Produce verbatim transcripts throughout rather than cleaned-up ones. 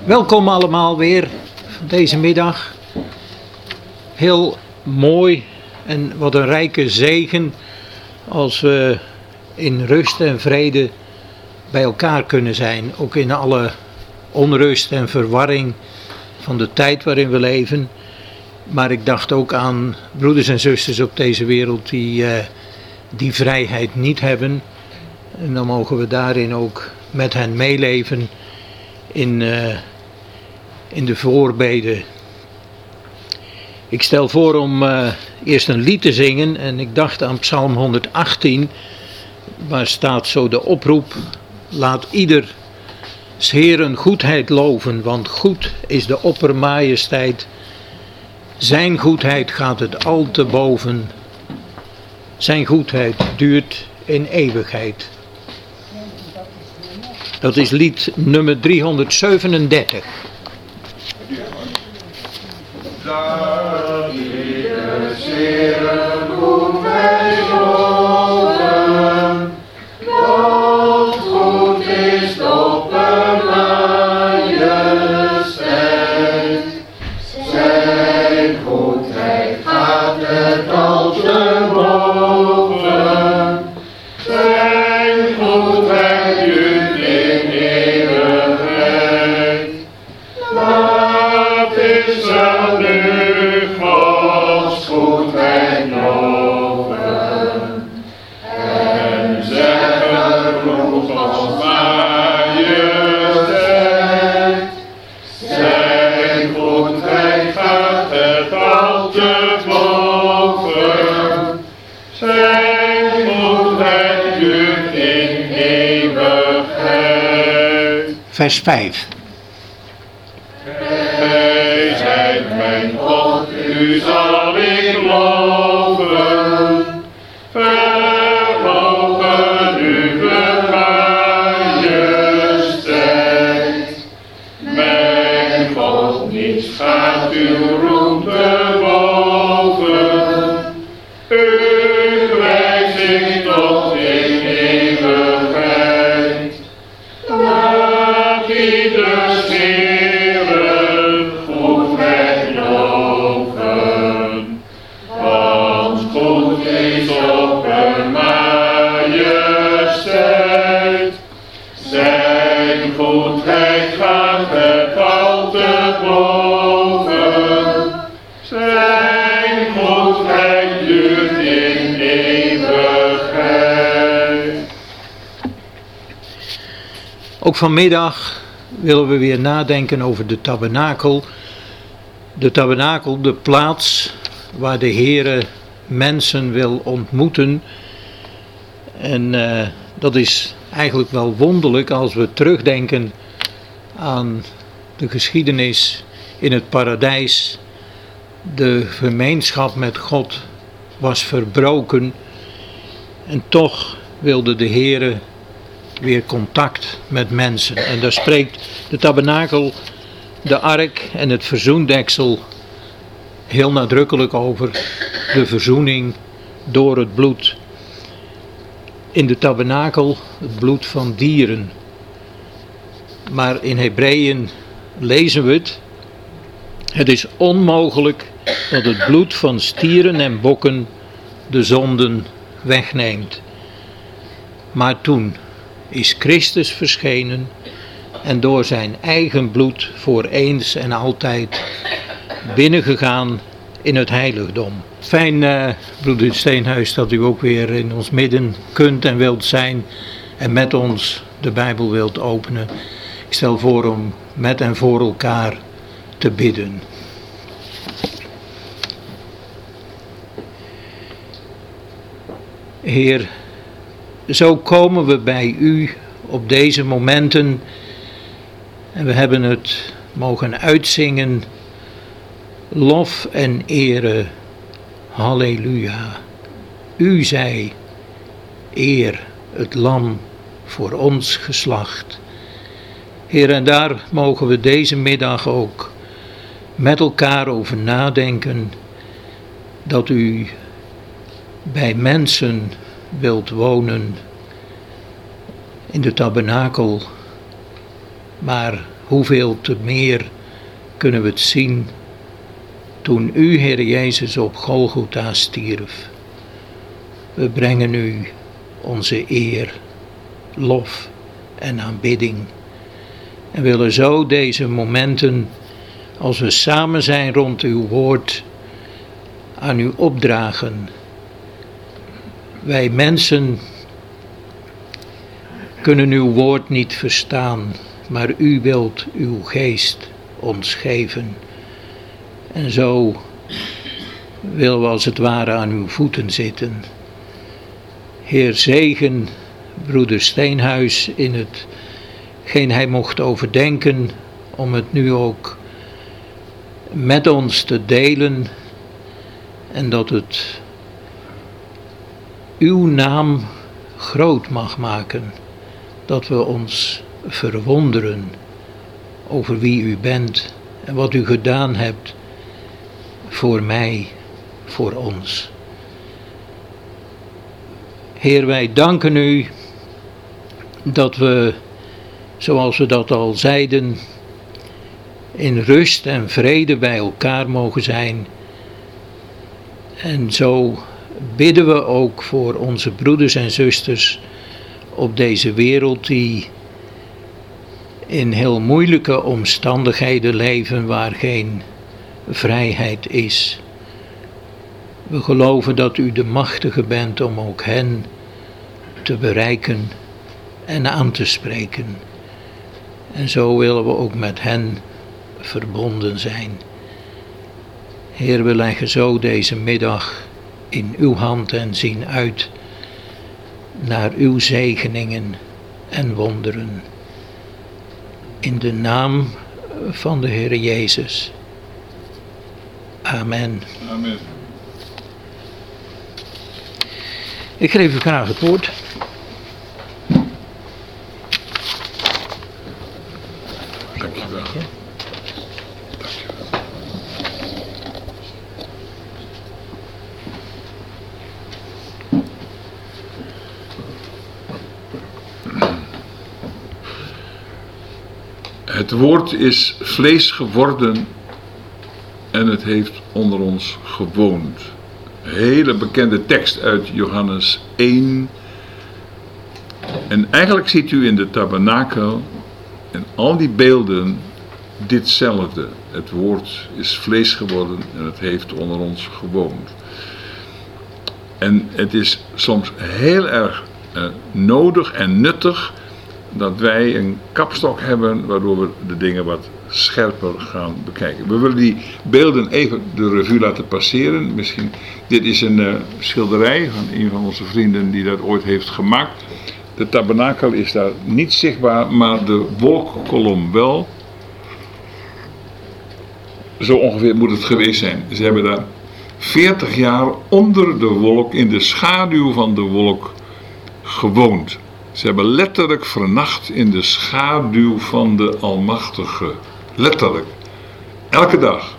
Welkom allemaal weer deze middag. Heel mooi en wat een rijke zegen als we in rust en vrede bij elkaar kunnen zijn. Ook in alle onrust en verwarring van de tijd waarin we leven. Maar ik dacht ook aan broeders en zusters op deze wereld die uh, die vrijheid niet hebben. En dan mogen we daarin ook met hen meeleven in, uh, in de voorbeden. Ik stel voor om uh, eerst een lied te zingen en ik dacht aan Psalm honderdachttien, waar staat zo de oproep: laat ieder 's Heeren goedheid loven, want goed is de oppermajesteit. Zijn goedheid gaat het al te boven, zijn goedheid duurt in eeuwigheid. Dat is lied nummer driehonderdzevenendertig. Dat ieder Heeren goedheid loven, want goed is de oppermajesteit. Zijn goedheid gaat het al te boven, zijn goedheid duurt in eeuwigheid. Laat Israël nu Gods goedheid loven en zeggen roep ons majesteit. Zijn goedheid gaat het al te boven, zijn goedheid duurt in eeuwigheid. Vers vijf. Gij zijt mijn God, u zal ik loven, verhogen uw majesteit. Mijn God, niets gaat uw roem te boven, u wijst ik tot in eeuwigheid. Laat ieder Heeren goedheid loven, want goed is oppermajesteit. Zijn goedheid gaat het al te boven, zijn goedheid duurt in eeuwigheid. Ook vanmiddag willen we weer nadenken over de tabernakel. De tabernakel, de plaats waar de Heere mensen wil ontmoeten. En uh, dat is eigenlijk wel wonderlijk als we terugdenken aan de geschiedenis in het paradijs. De gemeenschap met God was verbroken en toch wilde de Heere weer contact met mensen. En daar spreekt de tabernakel, de ark en het verzoendeksel heel nadrukkelijk over. De verzoening door het bloed. In de tabernakel het bloed van dieren. Maar in Hebreeën lezen we het: het is onmogelijk dat het bloed van stieren en bokken de zonden wegneemt. Maar toen is Christus verschenen en door zijn eigen bloed voor eens en altijd binnengegaan in het heiligdom. Fijn, uh, broeder Steenhuis, dat u ook weer in ons midden kunt en wilt zijn en met ons de Bijbel wilt openen. Ik stel voor om met en voor elkaar te bidden. Heer, zo komen we bij u op deze momenten en we hebben het mogen uitzingen. Lof en ere, halleluja. U zij, eer het lam voor ons geslacht. Heer, en daar mogen we deze middag ook met elkaar over nadenken, dat u bij mensen wilt wonen in de tabernakel, maar hoeveel te meer kunnen we het zien toen u, Heer Jezus, op Golgotha stierf. We brengen u onze eer, lof en aanbidding. En willen zo deze momenten, als we samen zijn rond uw woord, aan u opdragen. Wij mensen kunnen uw woord niet verstaan, maar u wilt uw geest ons geven. En zo willen we als het ware aan uw voeten zitten. Heer, zegen broeder Steenhuis in hetgeen hij mocht overdenken, om het nu ook met ons te delen, en dat het uw naam groot mag maken, dat we ons verwonderen over wie u bent en wat u gedaan hebt voor mij, voor ons. Heer, wij danken u dat we, zoals we dat al zeiden, in rust en vrede bij elkaar mogen zijn. En zo bidden we ook voor onze broeders en zusters op deze wereld die in heel moeilijke omstandigheden leven waar geen vrijheid is. We geloven dat u de machtige bent om ook hen te bereiken en aan te spreken. En zo willen we ook met hen verbonden zijn. Heer, we leggen zo deze middag in uw hand en zien uit naar uw zegeningen en wonderen. In de naam van de Heer Jezus. Amen. Amen. Ik geef u graag het woord. Dankjewel. Dankjewel. Het woord is vlees geworden en het heeft onder ons gewoond. Een hele bekende tekst uit Johannes één. En eigenlijk ziet u in de tabernakel en al die beelden ditzelfde. Het woord is vlees geworden en het heeft onder ons gewoond. En het is soms heel erg uh, nodig en nuttig dat wij een kapstok hebben waardoor we de dingen wat scherper gaan bekijken. We willen die beelden even de revue laten passeren. Misschien, dit is een uh, schilderij van een van onze vrienden die dat ooit heeft gemaakt. De tabernakel is daar niet zichtbaar, maar de wolkkolom wel. Zo ongeveer moet het geweest zijn. Ze hebben daar veertig jaar onder de wolk, in de schaduw van de wolk, gewoond. Ze hebben letterlijk vernacht in de schaduw van de Almachtige. Letterlijk. Elke dag.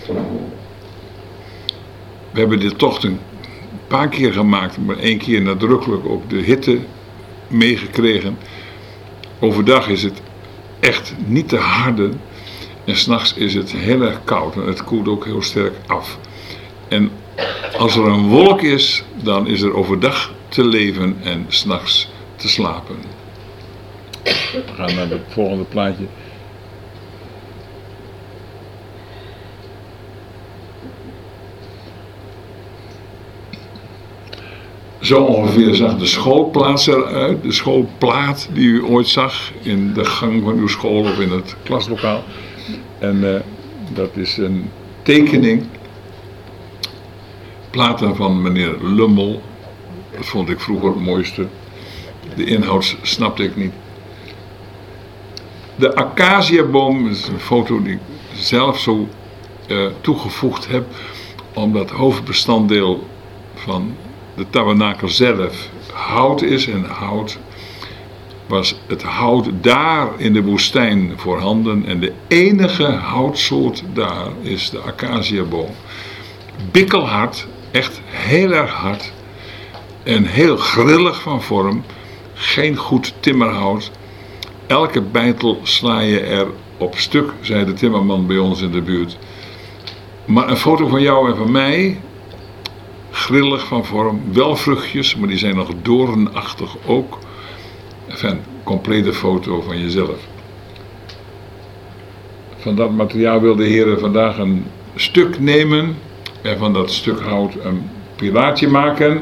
We hebben dit tocht een paar keer gemaakt, maar één keer nadrukkelijk ook de hitte meegekregen. Overdag is het echt niet te harde en 's nachts is het heel erg koud en het koelt ook heel sterk af. En als er een wolk is, dan is er overdag te leven en 's nachts te slapen. We gaan naar het volgende plaatje. Zo ongeveer zag de schoolplaats eruit, de schoolplaat die u ooit zag in de gang van uw school of in het klaslokaal. En uh, dat is een tekening, platen van meneer Lummel. Dat vond ik vroeger het mooiste. De inhoud snapte ik niet. De acaciaboom is een foto die ik zelf zo uh, toegevoegd heb, omdat het hoofdbestanddeel van de tabernakel zelf hout is. En hout was het hout daar in de woestijn voorhanden. En de enige houtsoort daar is de acaciaboom. Bikkelhard, echt heel erg hard. En heel grillig van vorm. Geen goed timmerhout. Elke beitel sla je er op stuk, zei de timmerman bij ons in de buurt. Maar een foto van jou en van mij, grillig van vorm, wel vruchtjes, maar die zijn nog doornachtig ook. Enfin, een complete foto van jezelf. Van dat materiaal wil de Heer vandaag een stuk nemen en van dat stuk hout een pilaartje maken.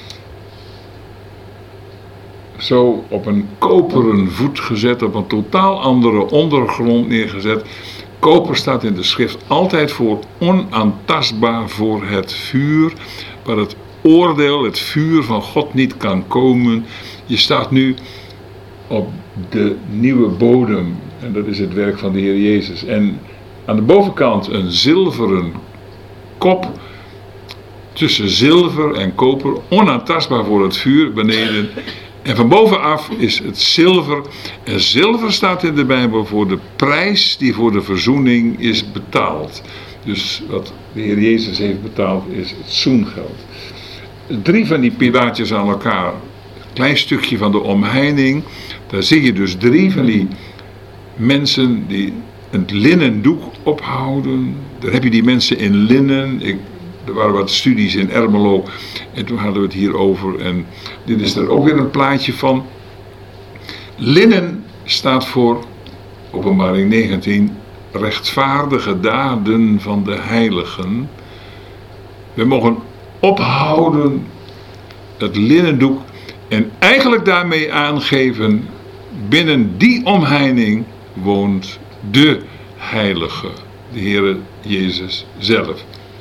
Zo op een koperen voet gezet, op een totaal andere ondergrond neergezet. Koper staat in de schrift altijd voor onaantastbaar voor het vuur, waar het oordeel, het vuur van God niet kan komen. Je staat nu op de nieuwe bodem en dat is het werk van de Heer Jezus. En aan de bovenkant een zilveren kop tussen zilver en koper, onaantastbaar voor het vuur beneden. En van bovenaf is het zilver. En zilver staat in de Bijbel voor de prijs die voor de verzoening is betaald. Dus wat de Heer Jezus heeft betaald is het zoengeld. Drie van die pilaartjes aan elkaar. Een klein stukje van de omheining. Daar zie je dus drie van die mensen die een linnen doek ophouden. Daar heb je die mensen in linnen. Ik, er waren wat studies in Ermelo en toen hadden we het hier over. En dit is er ook weer een plaatje van. Linnen staat voor, Openbaring negentien, rechtvaardige daden van de heiligen. We mogen ophouden het linnendoek en eigenlijk daarmee aangeven, binnen die omheining woont de heilige, de Heere Jezus zelf.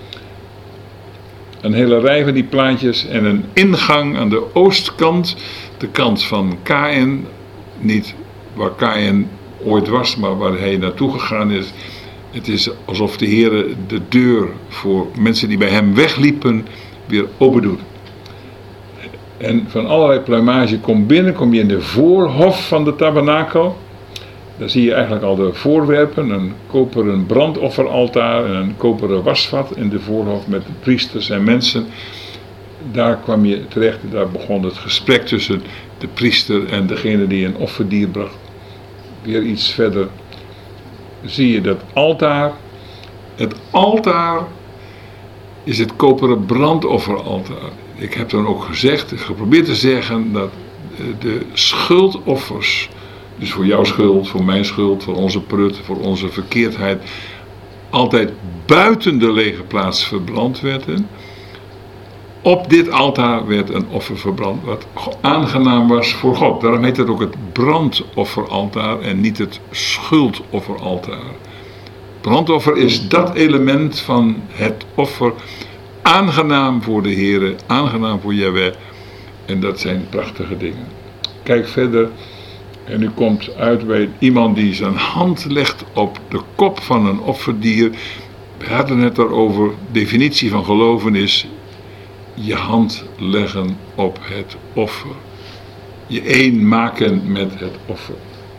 Een hele rij van die plaatjes en een ingang aan de oostkant, de kant van Kaïn, niet waar Kaïn ooit was, maar waar hij naartoe gegaan is. Het is alsof de Heere de deur voor mensen die bij hem wegliepen weer open doet. En van allerlei pluimage komt binnen, kom je in de voorhof van de tabernakel. Daar zie je eigenlijk al de voorwerpen, een koperen brandofferaltaar en een koperen wasvat in de voorhof met de priesters en mensen. Daar kwam je terecht, daar begon het gesprek tussen de priester en degene die een offerdier bracht. Weer iets verder zie je dat altaar. Het altaar is het koperen brandofferaltaar. Ik heb dan ook gezegd, geprobeerd te zeggen dat de schuldoffers, dus voor jouw schuld, voor mijn schuld, voor onze prut, voor onze verkeerdheid, altijd buiten de lege plaats verbrand werden. Op dit altaar werd een offer verbrand wat aangenaam was voor God. Daarom heet het ook het brandofferaltaar en niet het schuldofferaltaar. Brandoffer is dat element van het offer, aangenaam voor de Heere, aangenaam voor Jahweh. En dat zijn prachtige dingen. Kijk verder. En u komt uit bij iemand die zijn hand legt op de kop van een offerdier. We hadden het daarover. Definitie van geloven is je hand leggen op het offer. Je één maken met het offer.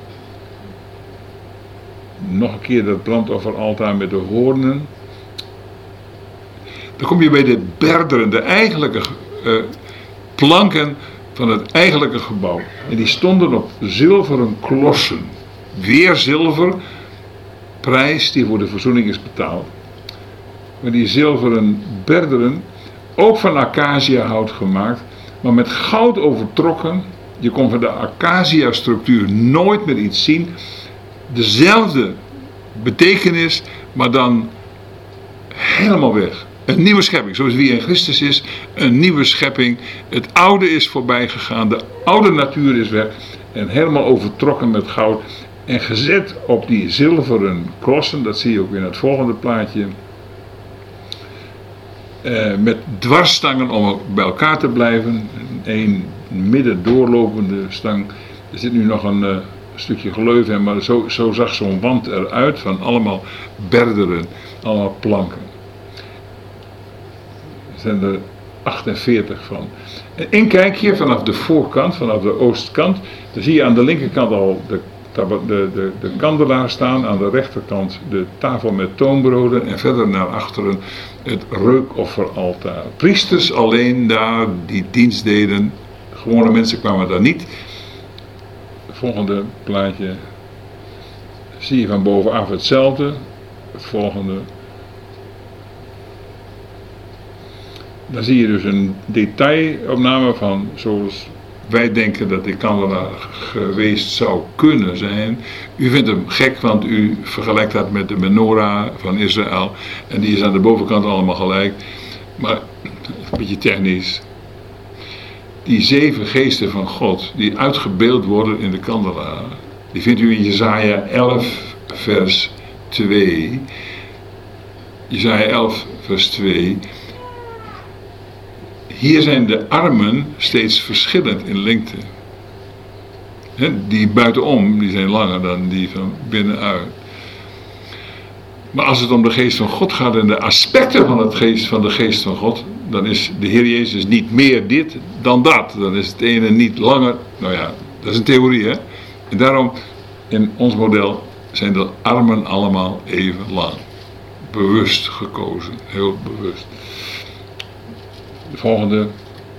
Nog een keer dat brandofferaltaar met de hoornen. Dan kom je bij de berderen, de eigenlijke uh, planken van het eigenlijke gebouw. En die stonden op zilveren klossen. Weer zilver, prijs die voor de verzoening is betaald. Maar die zilveren berderen, ook van acaciahout gemaakt, maar met goud overtrokken. Je kon van de acacia structuur nooit meer iets zien. Dezelfde betekenis, maar dan helemaal weg. Een nieuwe schepping, zoals wie in Christus is, een nieuwe schepping. Het oude is voorbij gegaan, de oude natuur is weg en helemaal overtrokken met goud. En gezet op die zilveren klossen, dat zie je ook in het volgende plaatje. Eh, met dwarsstangen om bij elkaar te blijven. Een midden doorlopende stang. Er zit nu nog een uh, stukje gleuf in, maar zo, zo zag zo'n wand eruit van allemaal berderen, allemaal planken. Er zijn er achtenveertig van. En één kijkje vanaf de voorkant, vanaf de oostkant. Dan zie je aan de linkerkant al de, de, de, de kandelaar staan. Aan de rechterkant de tafel met toonbroden. En verder naar achteren het reukofferaltaar. Priesters alleen daar die dienst deden. Gewone mensen kwamen daar niet. Het volgende plaatje zie je van bovenaf hetzelfde. Het volgende. Dan zie je dus een detailopname van zoals wij denken dat die kandelaar geweest zou kunnen zijn. U vindt hem gek, want u vergelijkt dat met de menorah van Israël. En die is aan de bovenkant allemaal gelijk. Maar, een beetje technisch. Die zeven geesten van God, die uitgebeeld worden in de kandelaar. Die vindt u in Jesaja elf vers twee. Jesaja elf vers twee. Hier zijn de armen steeds verschillend in lengte. He, die buitenom, die zijn langer dan die van binnenuit. Maar als het om de geest van God gaat en de aspecten van, het geest, van de geest van God, dan is de Heer Jezus niet meer dit dan dat. Dan is het ene niet langer. Nou ja, dat is een theorie, hè. En daarom, in ons model, zijn de armen allemaal even lang. Bewust gekozen, heel bewust. De volgende.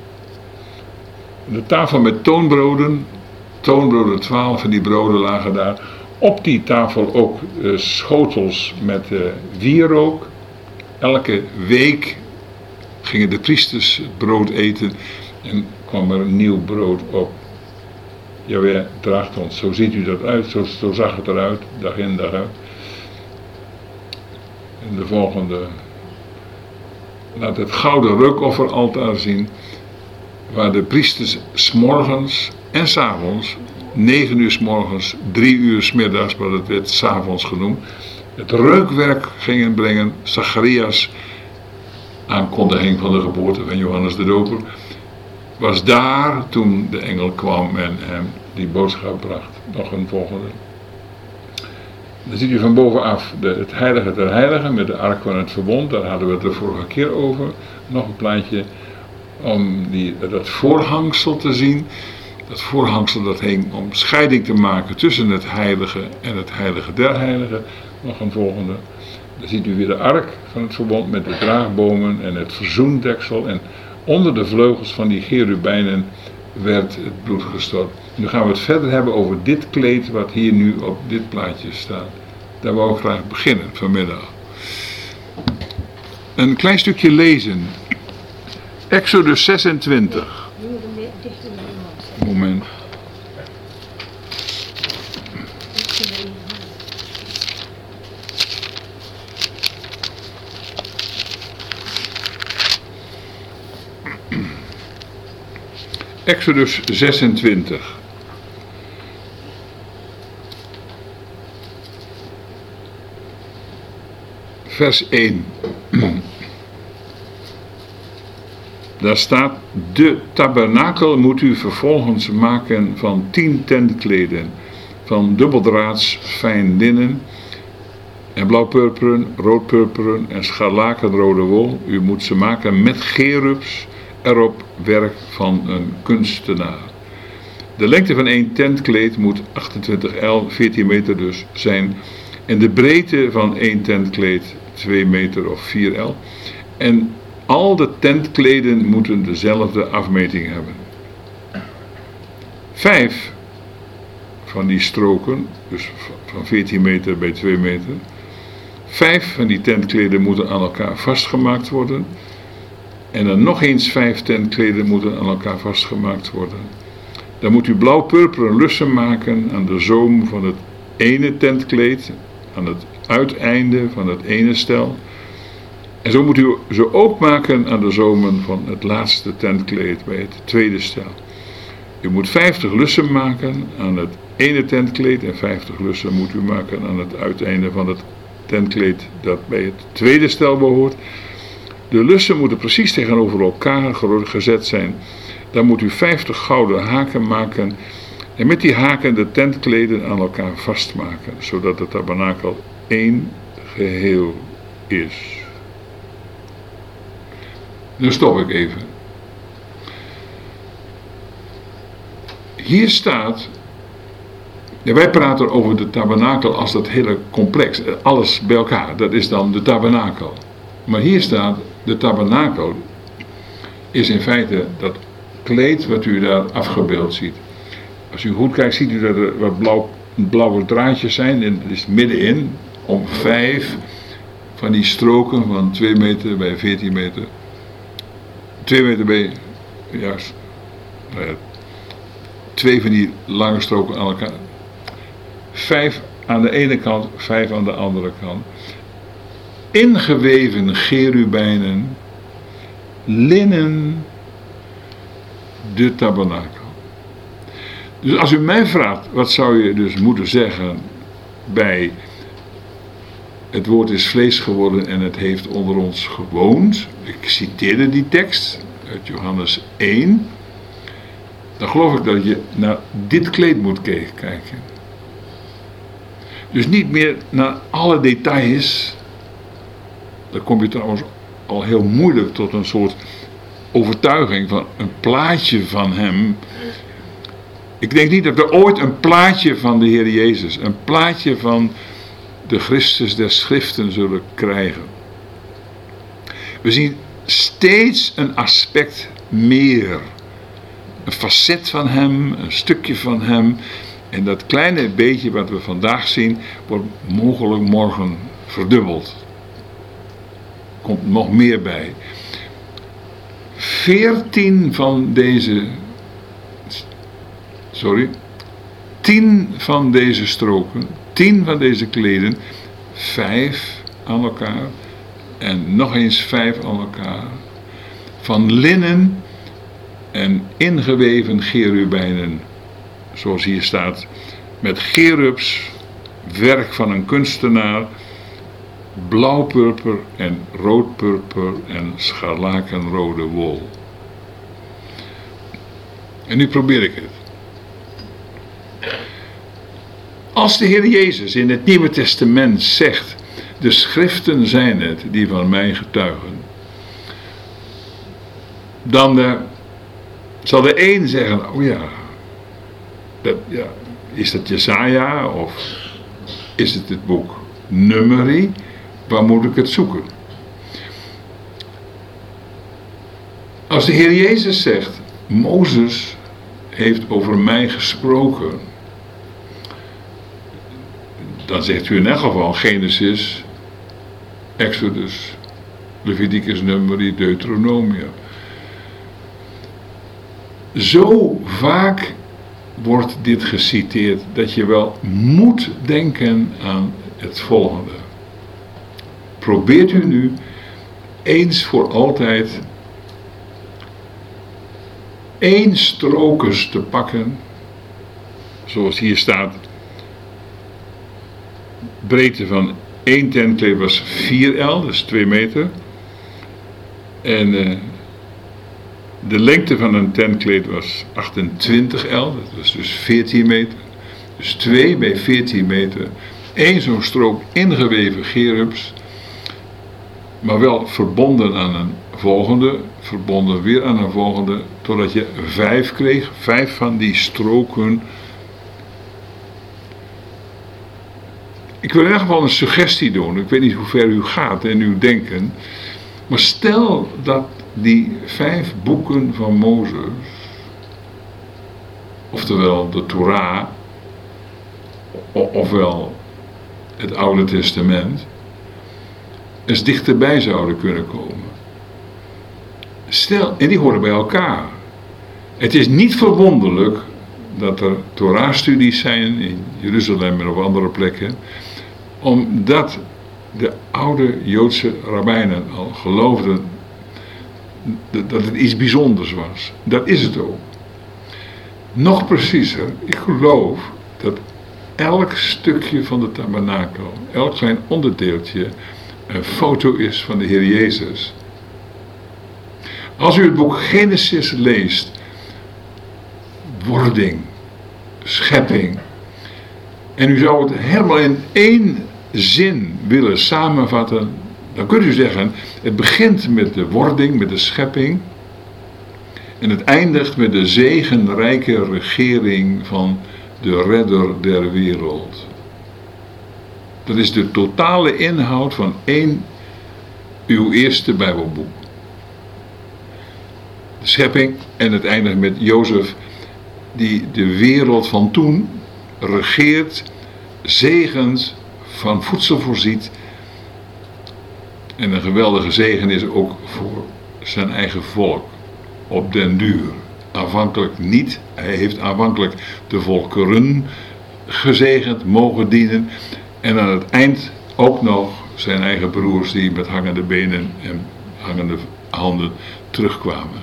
De tafel met toonbroden. Toonbroden, twaalf van die broden lagen daar. Op die tafel ook uh, schotels met uh, wierook. Elke week gingen de priesters het brood eten. En kwam er een nieuw brood op. Jawel, draagt ons. Zo ziet u dat uit. Zo, zo zag het eruit. Dag in, dag uit. En de volgende. Laat het gouden reukofferaltaar zien, waar de priesters 's morgens en 's avonds, negen uur 's morgens, drie uur 's middags, maar het werd 's avonds genoemd, het reukwerk gingen brengen. Zacharias, aankondiging van de geboorte van Johannes de Doper, was daar toen de engel kwam en hem die boodschap bracht. Nog een volgende. Dan ziet u van bovenaf de, het heilige der heiligen met de ark van het verbond. Daar hadden we het de vorige keer over. Nog een plaatje om die, dat voorhangsel te zien. Dat voorhangsel dat hing om scheiding te maken tussen het heilige en het heilige der heiligen. Nog een volgende. Dan ziet u weer de ark van het verbond met de draagbomen en het verzoendeksel. En onder de vleugels van die cherubijnen werd het bloed gestort. Nu gaan we het verder hebben over dit kleed wat hier nu op dit plaatje staat. Daar wou ik graag beginnen vanmiddag. Een klein stukje lezen. Exodus zesentwintig. Moment. Exodus zesentwintig. Vers één. Daar staat: de tabernakel moet u vervolgens maken van tien tentkleden, van dubbeldraads fijn linnen en blauwpurperen, roodpurperen en scharlakenrode wol. U moet ze maken met gerubs, erop werk van een kunstenaar. De lengte van één tentkleed moet achtentwintig el, veertien meter dus, zijn. En de breedte van één tentkleed twee meter of vier el. En al de tentkleden moeten dezelfde afmeting hebben. Vijf van die stroken, dus van veertien meter bij twee meter. Vijf van die tentkleden moeten aan elkaar vastgemaakt worden. En dan nog eens vijf tentkleden moeten aan elkaar vastgemaakt worden. Dan moet u blauw-purperen lussen maken aan de zoom van het ene tentkleed, aan het uiteinde van het ene stel. En zo moet u ze ook maken aan de zomen van het laatste tentkleed bij het tweede stel. U moet vijftig lussen maken aan het ene tentkleed en vijftig lussen moet u maken aan het uiteinde van het tentkleed dat bij het tweede stel behoort. De lussen moeten precies tegenover elkaar gezet zijn. Dan moet u vijftig gouden haken maken en met die haken de tentkleden aan elkaar vastmaken, zodat de tabernakel één geheel is. Nu stop ik even. Hier staat, ja, wij praten over de tabernakel als dat hele complex, alles bij elkaar, dat is dan de tabernakel. Maar hier staat, de tabernakel is in feite dat kleed wat u daar afgebeeld ziet. Als u goed kijkt, ziet u dat er wat blauw blauwe draadjes zijn, en het is middenin, om vijf van die stroken van twee meter bij veertien meter. twee meter bij, juist, nou ja, twee van die lange stroken aan elkaar. Vijf aan de ene kant, vijf aan de andere kant. Ingeweven cherubijnen, linnen de tabernakel. Dus als u mij vraagt, wat zou je dus moeten zeggen bij het woord is vlees geworden en het heeft onder ons gewoond. Ik citeerde die tekst uit Johannes één. Dan geloof ik dat je naar dit kleed moet kijken. Dus niet meer naar alle details. Dan kom je trouwens al heel moeilijk tot een soort overtuiging van een plaatje van hem. Ik denk niet dat we ooit een plaatje van de Heer Jezus, een plaatje van de Christus der Schriften zullen krijgen. We zien steeds een aspect meer. Een facet van hem, een stukje van hem. En dat kleine beetje wat we vandaag zien, wordt mogelijk morgen verdubbeld. Komt nog meer bij. Veertien van deze, sorry, tien van deze stroken, tien van deze kleden, vijf aan elkaar en nog eens vijf aan elkaar, van linnen en ingeweven cherubijnen, zoals hier staat, met cherubs, werk van een kunstenaar, blauwpurper en roodpurper en scharlakenrode wol. En nu probeer ik het. Als de Heer Jezus in het Nieuwe Testament zegt, de schriften zijn het die van mij getuigen, dan uh, zal de een zeggen, oh ja, dat, ja, is dat Jesaja of is het het boek Numeri? Waar moet ik het zoeken? Als de Heer Jezus zegt, Mozes heeft over mij gesproken, dan zegt u in elk geval Genesis, Exodus, Leviticus, Numeri, Deuteronomium. Zo vaak wordt dit geciteerd dat je wel moet denken aan het volgende. Probeert u nu eens voor altijd één strokers te pakken, zoals hier staat, breedte van één tentkleed was vier el, dus twee meter. En uh, de lengte van een tentkleed was achtentwintig el, dat was dus veertien meter. Dus twee bij veertien meter. Eén zo'n strook ingeweven cherubs, maar wel verbonden aan een volgende, verbonden weer aan een volgende, totdat je vijf kreeg, vijf van die stroken. Ik wil in ieder geval een suggestie doen, ik weet niet hoe ver u gaat in uw denken, maar stel dat die vijf boeken van Mozes, oftewel de Torah, ofwel het Oude Testament, eens dichterbij zouden kunnen komen. Stel, en die horen bij elkaar. Het is niet verwonderlijk dat er Torah-studies zijn in Jeruzalem en op andere plekken, omdat de oude Joodse rabbijnen al geloofden dat het iets bijzonders was. Dat is het ook. Nog preciezer, ik geloof dat elk stukje van de tabernakel, elk klein onderdeeltje, een foto is van de Heer Jezus. Als u het boek Genesis leest, wording, schepping, en u zou het helemaal in één zin willen samenvatten, dan kunt u zeggen, het begint met de wording, met de schepping, en het eindigt met de zegenrijke regering van de redder der wereld. Dat is de totale inhoud van één, uw eerste Bijbelboek. De schepping, en het eindigt met Jozef, die de wereld van toen, regeert, zegent, van voedsel voorziet. En een geweldige zegen is ook voor zijn eigen volk. Op den duur. Aanvankelijk niet. Hij heeft aanvankelijk de volkeren gezegend, mogen dienen. En aan het eind ook nog zijn eigen broers die met hangende benen en hangende handen terugkwamen.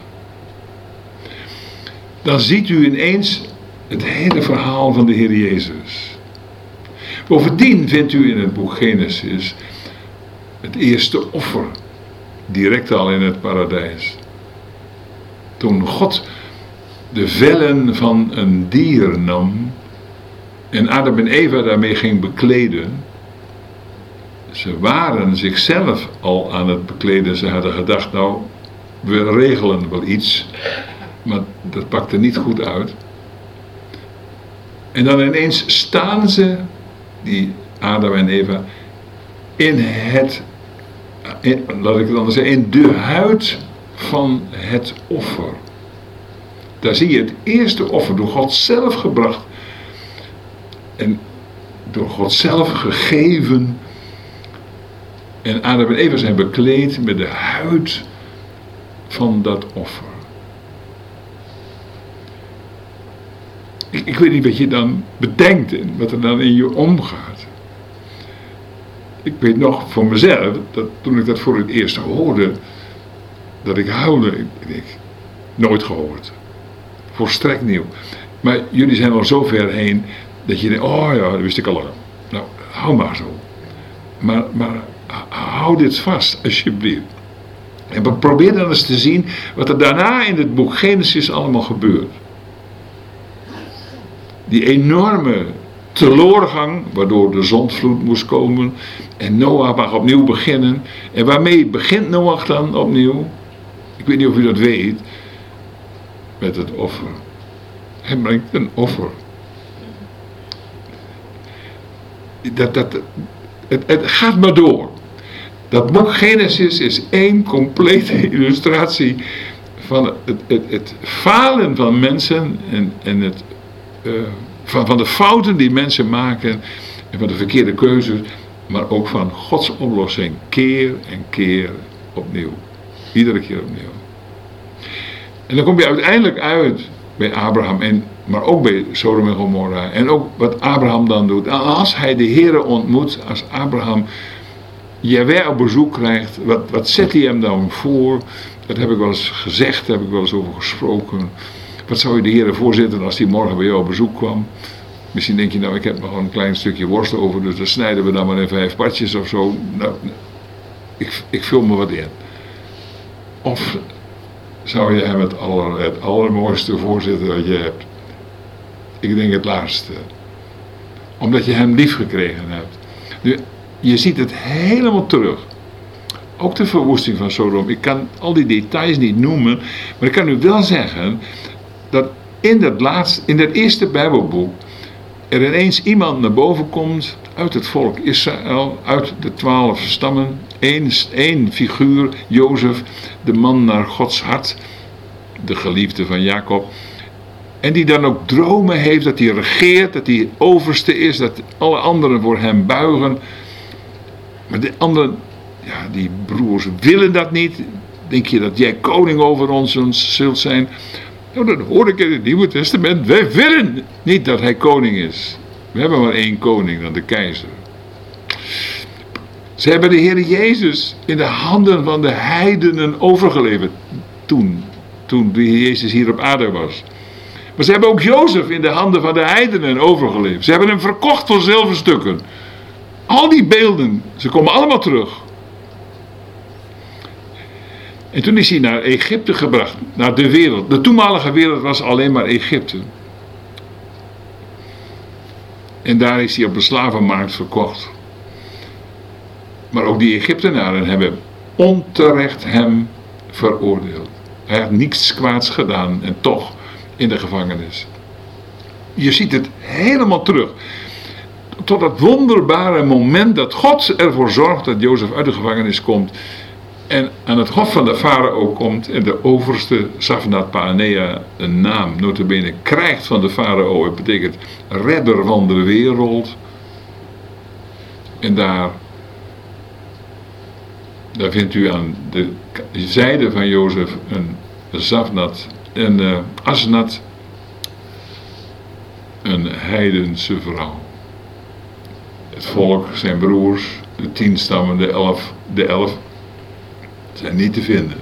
Dan ziet u ineens het hele verhaal van de Heer Jezus. Bovendien vindt u in het boek Genesis het eerste offer, direct al in het paradijs. Toen God de vellen van een dier nam en Adam en Eva daarmee ging bekleden. Ze waren zichzelf al aan het bekleden. Ze hadden gedacht, nou, we regelen wel iets, maar dat pakte niet goed uit. En dan ineens staan ze, die Adam en Eva, in het, in, laat ik het anders zeggen, in de huid van het offer. Daar zie je het eerste offer door God zelf gebracht en door God zelf gegeven. En Adam en Eva zijn bekleed met de huid van dat offer. Ik, ik weet niet wat je dan bedenkt en wat er dan in je omgaat. Ik weet nog voor mezelf, dat toen ik dat voor het eerst hoorde, dat ik huilde. Ik denk, nooit gehoord. Volstrekt nieuw. Maar jullie zijn al zo ver heen, dat je denkt, oh ja, dat wist ik al lang. Nou, hou maar zo. Maar, maar hou dit vast, alsjeblieft. En probeer dan eens te zien wat er daarna in het boek Genesis allemaal gebeurt. Die enorme teloorgang, waardoor de zondvloed moest komen. En Noach mag opnieuw beginnen. En waarmee begint Noach dan opnieuw? Ik weet niet of u dat weet. Met het offer. Hij brengt een offer. Dat, dat, het, het gaat maar door. Dat boek Genesis is één complete illustratie van het, het, het falen van mensen en, en het, uh, van, van de fouten die mensen maken en van de verkeerde keuzes, maar ook van Gods oplossing keer en keer opnieuw. Iedere keer opnieuw. En dan kom je uiteindelijk uit bij Abraham, en, maar ook bij Sodom en Gomorra. En ook wat Abraham dan doet. Als hij de Here ontmoet, als Abraham Jahweh op bezoek krijgt, wat, wat zet hij hem dan voor? Dat heb ik wel eens gezegd, daar heb ik wel eens over gesproken. Wat zou je de Here voorzitten als hij morgen bij jou op bezoek kwam? Misschien denk je, nou, ik heb nog een klein stukje worst over, dus dan snijden we dan maar in vijf partjes of zo. Nou, ik, ik vul me wat in. Of zou je hem het, aller, het allermooiste voorzitten wat je hebt? Ik denk het laatste. Omdat je hem lief gekregen hebt. Nu, je ziet het helemaal terug. Ook de verwoesting van Sodom. Ik kan al die details niet noemen. Maar ik kan u wel zeggen dat in dat, laatste, in dat eerste Bijbelboek er ineens iemand naar boven komt uit het volk Israël, uit de twaalf stammen. Eén, één figuur, Jozef, de man naar Gods hart, de geliefde van Jacob. En die dan ook dromen heeft dat hij regeert, dat hij overste is, dat alle anderen voor hem buigen. Maar de anderen, ja, die broers willen dat niet. Denk je dat jij koning over ons, ons zult zijn? Nou, dat hoor ik in het Nieuwe Testament. Wij willen niet dat hij koning is. We hebben maar één koning, dan de keizer. Ze hebben de Heer Jezus in de handen van de heidenen overgeleverd. Toen, toen de Heer Jezus hier op aarde was. Maar ze hebben ook Jozef in de handen van de heidenen overgeleverd. Ze hebben hem verkocht voor zilverstukken. Al die beelden, ze komen allemaal terug. En toen is hij naar Egypte gebracht, naar de wereld. De toenmalige wereld was alleen maar Egypte. En daar is hij op de slavenmarkt verkocht. Maar ook die Egyptenaren hebben onterecht hem veroordeeld. Hij had niets kwaads gedaan en toch in de gevangenis. Je ziet het helemaal terug. Tot dat wonderbare moment dat God ervoor zorgt dat Jozef uit de gevangenis komt. En aan het hof van de farao komt en de overste Safnat-Paanea, een naam, nota bene, krijgt van de farao. Het betekent redder van de wereld. En daar, daar vindt u aan de zijde van Jozef een Safnat, een uh, Asnat, een heidense vrouw. Het volk, zijn broers, de tien stammen, de elf, de elf, zijn niet te vinden.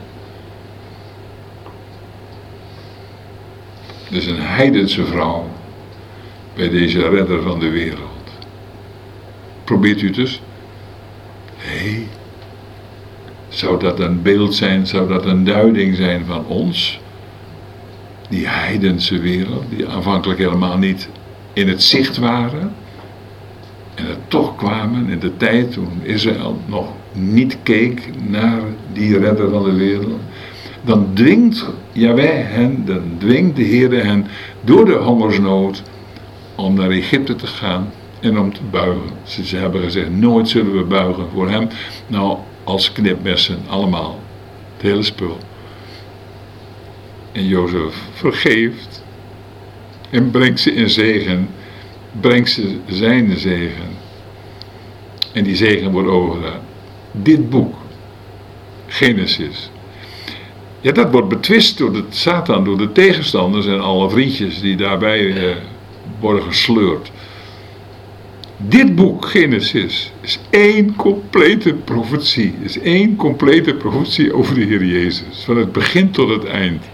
Dus een heidense vrouw bij deze redder van de wereld. Probeert u het dus? Hé, hey, zou dat een beeld zijn, zou dat een duiding zijn van ons? Die heidense wereld, die aanvankelijk helemaal niet in het zicht waren. En er toch kwamen in de tijd toen Israël nog niet keek naar die redder van de wereld. Dan dwingt Jahweh hen, dan dwingt de Heer hen door de hongersnood om naar Egypte te gaan en om te buigen. Ze, ze hebben gezegd, nooit zullen we buigen voor hem. Nou, als knipmessen, allemaal. Het hele spul. En Jozef vergeeft en brengt ze in zegen, brengt ze zijn zegen. En die zegen wordt overgedaan. Dit boek, Genesis, ja, dat wordt betwist door de Satan, door de tegenstanders en alle vriendjes die daarbij eh, worden gesleurd. Dit boek, Genesis, is één complete profetie. Is één complete profetie over de Heer Jezus. Van het begin tot het eind.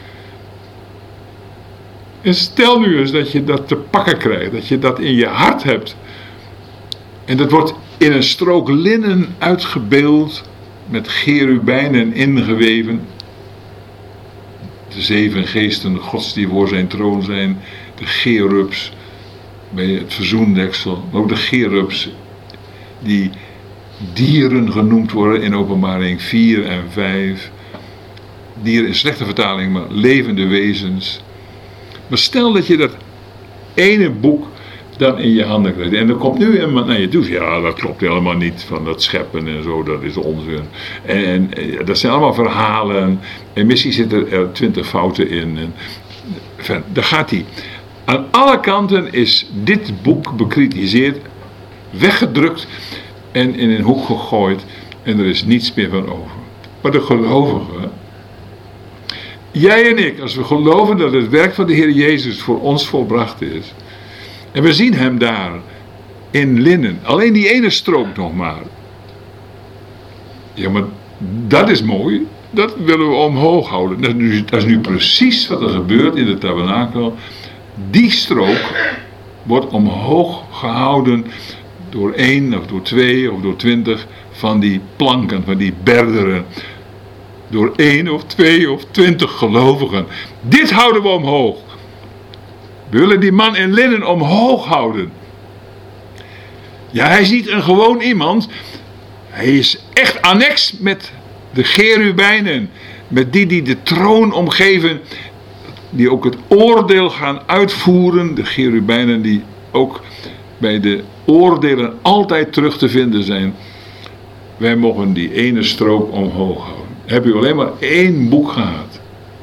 En stel nu eens dat je dat te pakken krijgt. Dat je dat in je hart hebt. En dat wordt in een strook linnen uitgebeeld. Met cherubijnen ingeweven. De zeven geesten gods die voor zijn troon zijn. De cherubs bij het verzoendeksel. Maar ook de cherubs die dieren genoemd worden in Openbaring vier en vijf. Dieren in slechte vertaling, maar levende wezens. Maar stel dat je dat ene boek dan in je handen krijgt. En er komt nu iemand naar je toe. Ja, dat klopt helemaal niet van dat scheppen en zo. Dat is onzin. En, en dat zijn allemaal verhalen. En misschien zitten er twintig fouten in. En, enfin, daar gaat hij. Aan alle kanten is dit boek bekritiseerd, weggedrukt en in een hoek gegooid. En er is niets meer van over. Maar de gelovigen, jij en ik, als we geloven dat het werk van de Heer Jezus voor ons volbracht is. En we zien hem daar in linnen. Alleen die ene strook nog maar. Ja, maar dat is mooi. Dat willen we omhoog houden. Dat is nu, dat is nu precies wat er gebeurt in de tabernakel. Die strook wordt omhoog gehouden door één of door twee of door twintig van die planken, van die berderen. Door één of twee of twintig gelovigen. Dit houden we omhoog. We willen die man in linnen omhoog houden. Ja, hij is niet een gewoon iemand. Hij is echt annex met de cherubijnen. Met die die de troon omgeven. Die ook het oordeel gaan uitvoeren. De cherubijnen die ook bij de oordelen altijd terug te vinden zijn. Wij mogen die ene strook omhoog houden. Heb u alleen maar één boek gehad.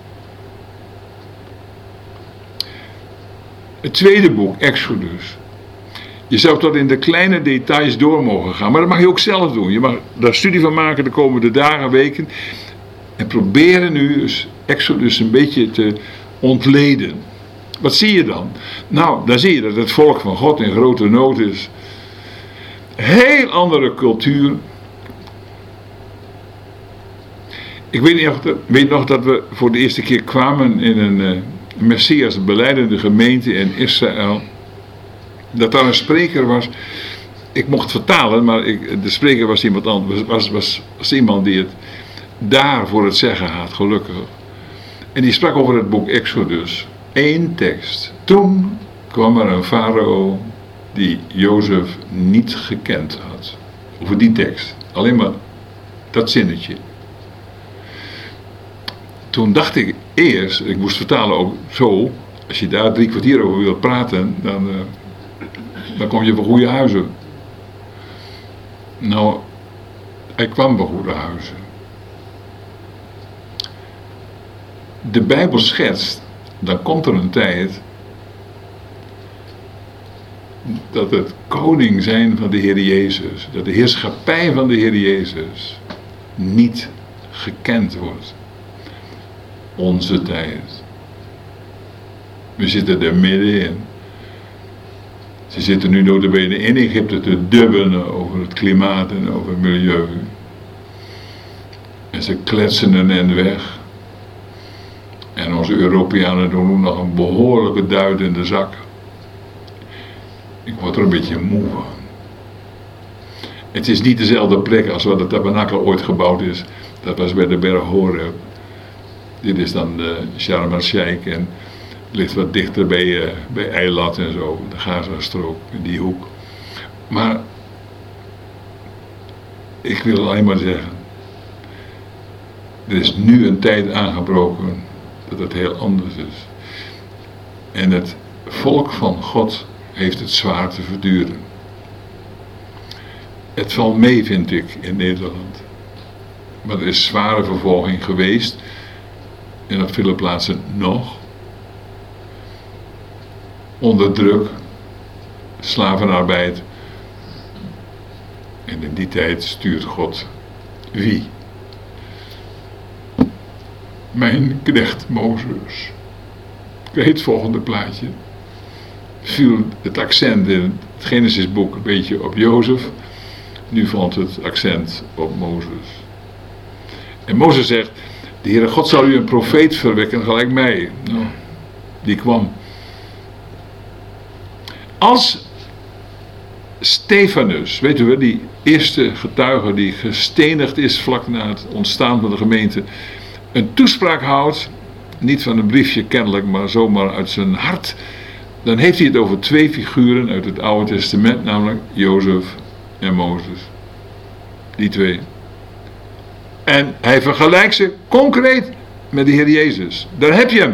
Het tweede boek, Exodus. Je zou tot in de kleine details door mogen gaan. Maar dat mag je ook zelf doen. Je mag daar studie van maken de komende dagen, weken. En proberen nu dus Exodus een beetje te ontleden. Wat zie je dan? Nou, dan zie je dat het volk van God in grote nood is. Heel andere cultuur. Ik weet, niet, weet nog dat we voor de eerste keer kwamen in een uh, Messias belijdende gemeente in Israël. Dat daar een spreker was. Ik mocht vertalen, maar ik, de spreker was iemand anders. Was, was, was iemand die het daar voor het zeggen had, gelukkig. En die sprak over het boek Exodus. Eén tekst. Toen kwam er een farao die Jozef niet gekend had. Over die tekst. Alleen maar dat zinnetje. Toen dacht ik eerst, ik moest vertalen ook zo, als je daar drie kwartier over wilt praten, dan, uh, dan kom je van goede huizen. Nou, hij kwam van goede huizen. de Bijbel schetst, dan komt er een tijd dat het koning zijn van de Heer Jezus, dat de heerschappij van de Heer Jezus niet gekend wordt. Onze tijd. We zitten er middenin. Ze zitten nu notabene in Egypte te dubbelen over het klimaat en over het milieu. En ze kletsen een end weg. En onze Europeanen doen ook nog een behoorlijke duit in de zak. Ik word er een beetje moe van. Het is niet dezelfde plek als waar de tabernakel ooit gebouwd is. Dat was bij de berg Horeb. Dit is dan de Sharm el-Sheikh en ligt wat dichter bij, uh, bij Eilat en zo. De Gazastrook, in die hoek. Maar ik wil alleen maar zeggen. Er is nu een tijd aangebroken dat het heel anders is. En het volk van God heeft het zwaar te verduren. Het valt mee, vind ik, in Nederland. Maar er is zware vervolging geweest. En op vele plaatsen nog. Onder druk. Slavenarbeid. En in die tijd stuurt God wie? Mijn knecht Mozes. Ik weet het volgende plaatje. Viel het accent in het Genesisboek een beetje op Jozef. Nu valt het accent op Mozes. En Mozes zegt, de Heere God zal u een profeet verwekken, gelijk mij. Nou, die kwam. Als Stefanus, weet u wel, die eerste getuige die gestenigd is vlak na het ontstaan van de gemeente, een toespraak houdt, niet van een briefje kennelijk, maar zomaar uit zijn hart, dan heeft hij het over twee figuren uit het Oude Testament, namelijk Jozef en Mozes. Die twee. En hij vergelijkt ze concreet met de Heer Jezus. Daar heb je hem.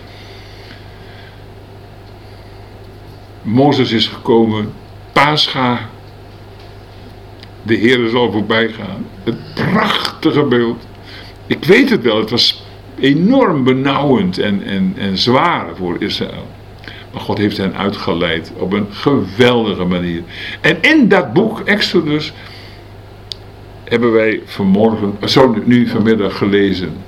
Mozes is gekomen, Pascha, de Heer zal voorbij gaan. Het prachtige beeld. Ik weet het wel, het was enorm benauwend en, en, en zwaar voor Israël. Maar God heeft hen uitgeleid op een geweldige manier. En in dat boek, Exodus, hebben wij vanmorgen, zo nu vanmiddag gelezen,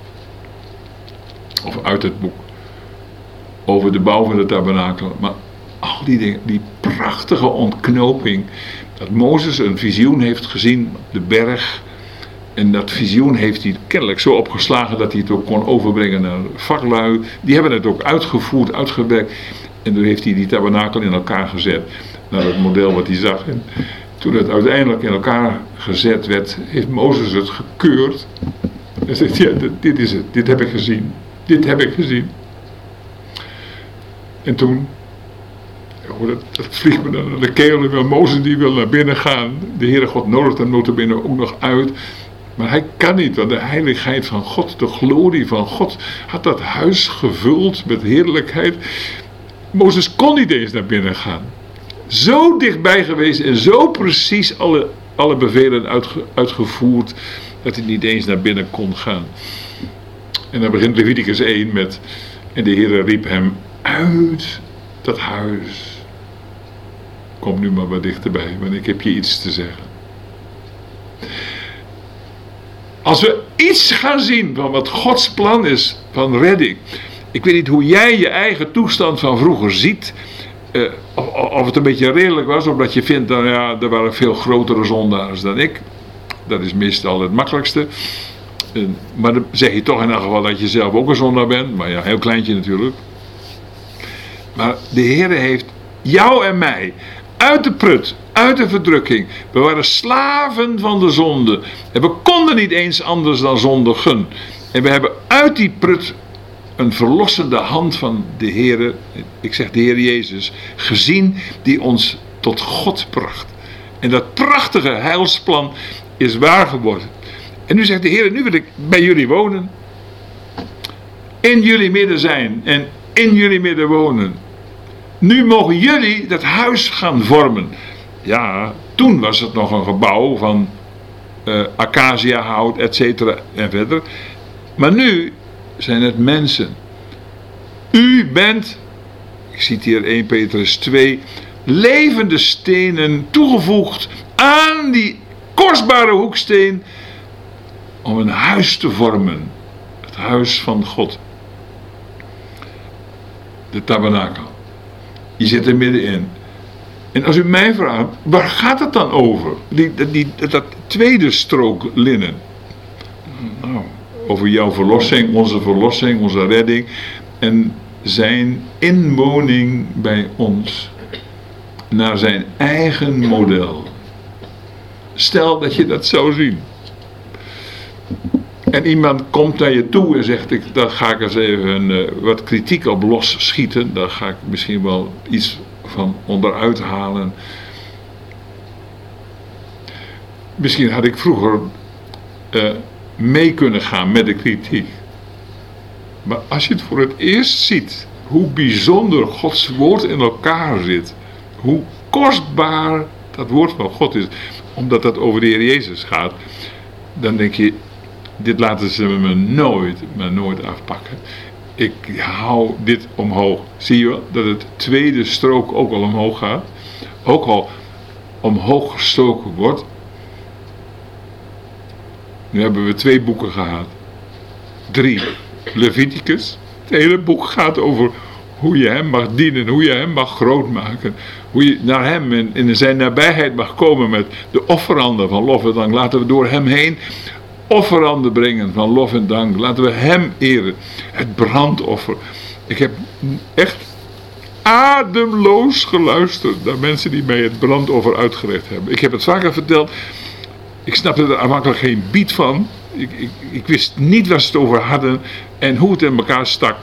of uit het boek, over de bouw van de tabernakel. Maar al die dingen, die prachtige ontknoping, dat Mozes een visioen heeft gezien op de berg. En dat visioen heeft hij kennelijk zo opgeslagen dat hij het ook kon overbrengen naar vaklui. Die hebben het ook uitgevoerd, uitgewerkt. En toen heeft hij die tabernakel in elkaar gezet. Naar het model wat hij zag. En toen het uiteindelijk in elkaar gezet werd, heeft Mozes het gekeurd. En zegt, ja, dit is het. Dit heb ik gezien. Dit heb ik gezien. En toen, oh, dat, dat vliegt me dan naar de keel. En Mozes die wil naar binnen gaan. De Heere God nodigt hem notabene ook nog uit. Maar hij kan niet, want de heiligheid van God, de glorie van God, had dat huis gevuld met heerlijkheid. Mozes kon niet eens naar binnen gaan. Zo dichtbij geweest en zo precies alle, alle bevelen uitge, uitgevoerd, dat hij niet eens naar binnen kon gaan. En dan begint Leviticus één met, en de Heere riep hem uit dat huis. Kom nu maar wat dichterbij, want ik heb je iets te zeggen. Als we iets gaan zien van wat Gods plan is van redding. Ik weet niet hoe jij je eigen toestand van vroeger ziet. Uh, of, of het een beetje redelijk was. Omdat je vindt, nou ja, er waren veel grotere zondaars dan ik. Dat is meestal het makkelijkste. Uh, maar dan zeg je toch in elk geval dat je zelf ook een zondaar bent. Maar ja, heel kleintje natuurlijk. Maar de Heer heeft jou en mij uit de prut, uit de verdrukking. We waren slaven van de zonde. En we konden niet eens anders dan zondigen. En we hebben uit die prut een verlossende hand van de Heer, ik zeg de Heer Jezus, gezien die ons tot God bracht. En dat prachtige heilsplan is waar geworden. En nu zegt de Heer, nu wil ik bij jullie wonen. In jullie midden zijn en in jullie midden wonen. Nu mogen jullie dat huis gaan vormen. Ja, toen was het nog een gebouw van uh, acaciahout, et cetera en verder. Maar nu zijn het mensen. U bent, ik citeer eerste Petrus twee, levende stenen toegevoegd aan die kostbare hoeksteen om een huis te vormen. Het huis van God. De tabernakel. Je zit er middenin. En als u mij vraagt, waar gaat het dan over? Die, die, dat tweede strook linnen. Nou, over jouw verlossing, onze verlossing, onze redding. En zijn inwoning bij ons. Naar zijn eigen model. Stel dat je dat zou zien. En iemand komt naar je toe en zegt, ik, daar ga ik eens even uh, wat kritiek op losschieten. Daar ga ik misschien wel iets van onderuit halen. Misschien had ik vroeger uh, mee kunnen gaan met de kritiek. Maar als je het voor het eerst ziet, hoe bijzonder Gods woord in elkaar zit. Hoe kostbaar dat woord van God is. Omdat dat over de Heer Jezus gaat. Dan denk je, dit laten ze me nooit, maar nooit afpakken. Ik hou dit omhoog. Zie je wel dat het tweede strook ook al omhoog gaat? Ook al omhoog gestoken wordt. Nu hebben we twee boeken gehad. Drie. Leviticus. Het hele boek gaat over hoe je hem mag dienen. Hoe je hem mag grootmaken. Hoe je naar hem in, in zijn nabijheid mag komen met de offeranden van lof en dank. Laten we door hem heen offeranden brengen van lof en dank. Laten we hem eren. Het brandoffer. Ik heb echt ademloos geluisterd naar mensen die mij het brandoffer uitgelegd hebben. Ik heb het vaker verteld. Ik snapte er aanvankelijk geen biet van. Ik, ik, ik wist niet waar ze het over hadden en hoe het in elkaar stak.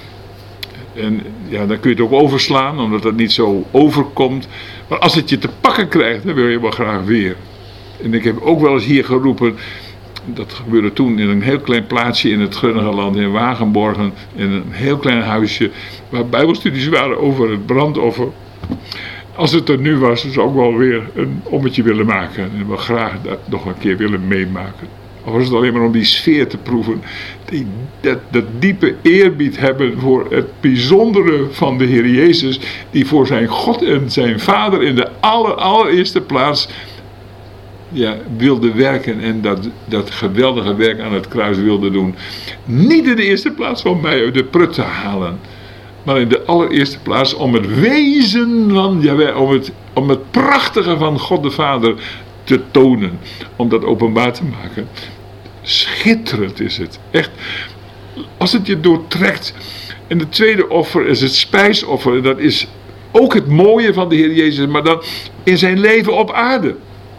En ja, dan kun je het ook overslaan, omdat het niet zo overkomt. Maar als het je te pakken krijgt, dan wil je wel graag weer. En ik heb ook wel eens hier geroepen, dat gebeurde toen in een heel klein plaatsje in het Gunnigeland, in Wagenborgen, in een heel klein huisje, waar bijbelstudies waren over het brandoffer. Als het er nu was, zou ik wel weer een ommetje willen maken. En wel graag dat nog een keer willen meemaken. Of was het alleen maar om die sfeer te proeven. Die, dat, dat diepe eerbied hebben voor het bijzondere van de Heer Jezus. Die voor zijn God en zijn Vader in de aller, allereerste plaats ja, wilde werken. En dat, dat geweldige werk aan het kruis wilde doen. Niet in de eerste plaats om mij uit de prut te halen. Maar in de allereerste plaats om het wezen van Jahweh. Om het, om het prachtige van God de Vader te tonen. Om dat openbaar te maken. Schitterend is het. Echt. Als het je doortrekt. En het tweede offer is het spijsoffer. Dat is ook het mooie van de Heer Jezus. Maar dan in zijn leven op aarde.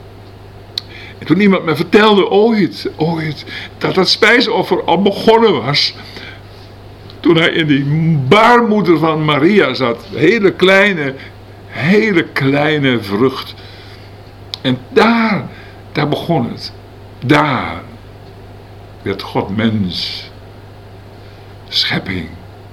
En toen iemand me vertelde ooit. Ooit. Dat dat spijsoffer al begonnen was. Toen hij in die baarmoeder van Maria zat. Hele kleine. Hele kleine vrucht. En daar, daar begon het. Daar werd God mens. Schepping.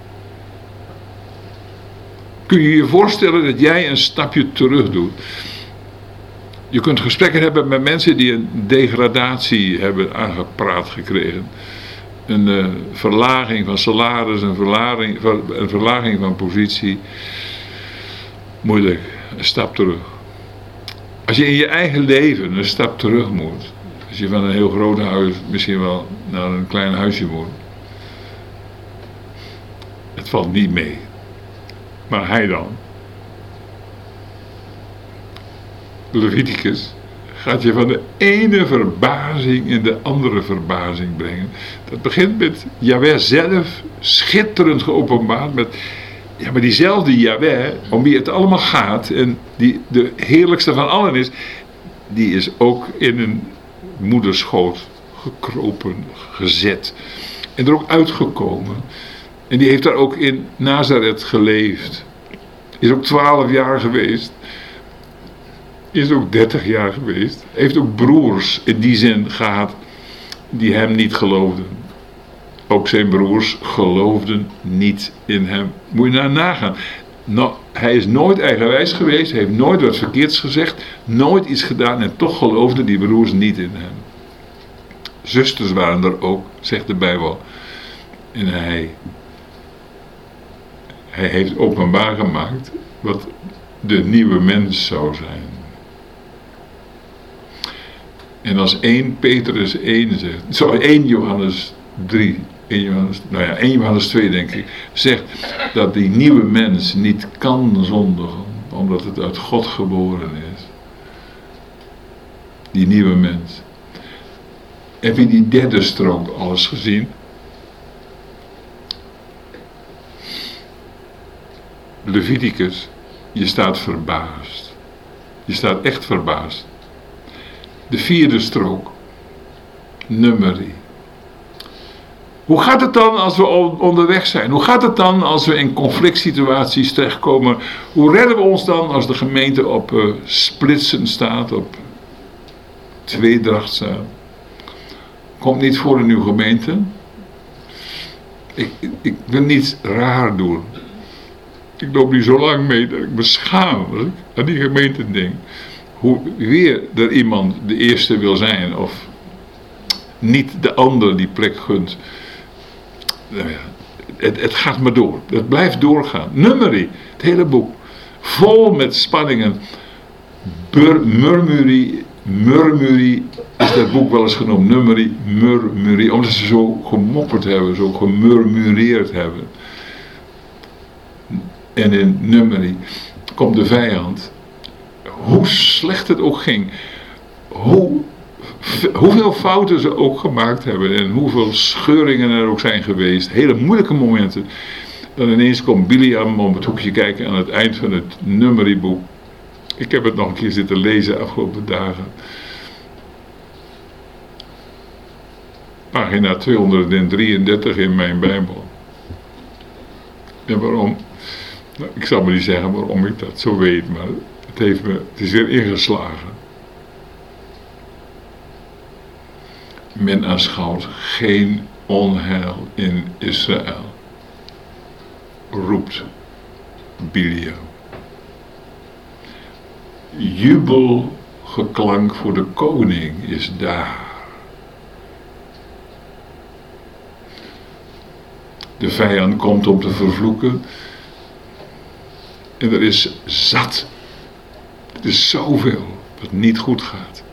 Kun je je voorstellen dat jij een stapje terug doet? Je kunt gesprekken hebben met mensen die een degradatie hebben aangepraat gekregen. Een uh, verlaging van salaris, een verlaging, een verlaging van positie. Moeilijk, een stap terug. Als je in je eigen leven een stap terug moet. Als je van een heel groot huis misschien wel naar een klein huisje moet. Het valt niet mee. Maar hij dan. Leviticus gaat je van de ene verbazing in de andere verbazing brengen. Dat begint met Jahweh zelf schitterend geopenbaard. Met, ja, maar diezelfde Jahweh, om wie het allemaal gaat en die de heerlijkste van allen is, die is ook in een moederschoot gekropen, gezet en er ook uitgekomen. En die heeft daar ook in Nazareth geleefd. Is ook twaalf jaar geweest. Is ook dertig jaar geweest. Heeft ook broers in die zin gehad die hem niet geloofden. Ook zijn broers geloofden niet in hem. Moet je nou nagaan. Nou, hij is nooit eigenwijs geweest. Hij heeft nooit wat verkeerds gezegd. Nooit iets gedaan. En toch geloofden die broers niet in hem. Zusters waren er ook, zegt de Bijbel. En hij, hij heeft openbaar gemaakt wat de nieuwe mens zou zijn. En als één Petrus één zegt, sorry, één Johannes drie, één Johannes, nou ja, één Johannes twee denk ik, zegt dat die nieuwe mens niet kan zondigen, omdat het uit God geboren is. Die nieuwe mens. Heb je die derde strook alles gezien? Leviticus, je staat verbaasd. Je staat echt verbaasd. De vierde strook, Numeri. Hoe gaat het dan als we onderweg zijn? Hoe gaat het dan als we in conflict situaties terechtkomen? Hoe redden we ons dan als de gemeente op uh, splitsen staat, op tweedracht staat? Komt niet voor in uw gemeente. Ik, ik, ik wil niet raar doen. Ik loop nu zo lang mee dat ik me schaam als ik aan die gemeente denk. Hoe weer er iemand de eerste wil zijn of niet de ander die plek gunt. Nou ja, het, het gaat maar door. Het blijft doorgaan. Numeri, het hele boek. Vol met spanningen. Bur, murmuri, murmuri is dat boek wel eens genoemd. Numeri, murmuri. Omdat ze zo gemopperd hebben, zo gemurmureerd hebben. En in Numeri komt de vijand. Hoe slecht het ook ging. Hoe, hoeveel fouten ze ook gemaakt hebben. En hoeveel scheuringen er ook zijn geweest. Hele moeilijke momenten. Dan ineens komt Biliam om het hoekje kijken aan het eind van het Numeri-boek. Ik heb het nog een keer zitten lezen afgelopen dagen. Pagina tweehonderddrieëndertig in mijn Bijbel. En waarom? Nou, ik zal maar niet zeggen waarom ik dat zo weet, maar het, heeft me, het is weer ingeslagen. Men aanschouwt geen onheil in Israël, roept Biliam. Jubelgeklank voor de koning is daar. De vijand komt om te vervloeken. En er is zat. Er is zoveel wat niet goed gaat.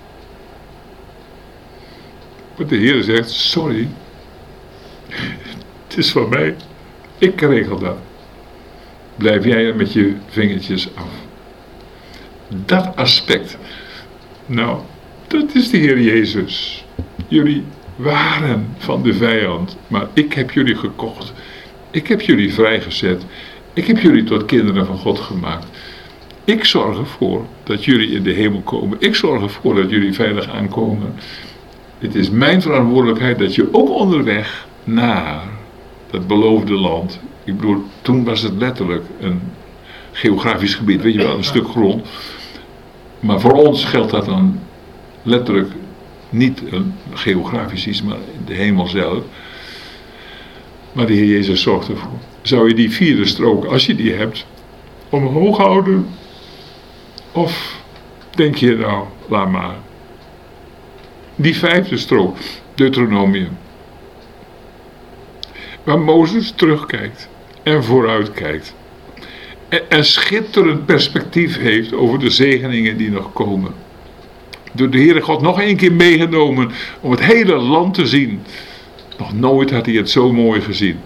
Maar de Heer zegt, sorry. Het is van mij. Ik regel dat. Blijf jij er met je vingertjes af. Dat aspect. Nou, dat is de Heer Jezus. Jullie waren van de vijand. Maar ik heb jullie gekocht. Ik heb jullie vrijgezet. Ik heb jullie tot kinderen van God gemaakt. Ik zorg ervoor dat jullie in de hemel komen. Ik zorg ervoor dat jullie veilig aankomen. Het is mijn verantwoordelijkheid dat je ook onderweg naar dat beloofde land. Ik bedoel, toen was het letterlijk een geografisch gebied. Weet je wel, een stuk grond. Maar voor ons geldt dat dan letterlijk niet een geografisch iets, maar de hemel zelf. Maar de Heer Jezus zorgt ervoor. Zou je die vierde strook, als je die hebt, omhoog houden? Of denk je nou, laat maar. Die vijfde strook, Deuteronomium. Waar Mozes terugkijkt en vooruitkijkt. En een schitterend perspectief heeft over de zegeningen die nog komen. Door de Heere God nog één keer meegenomen om het hele land te zien. Nog nooit had hij het zo mooi gezien.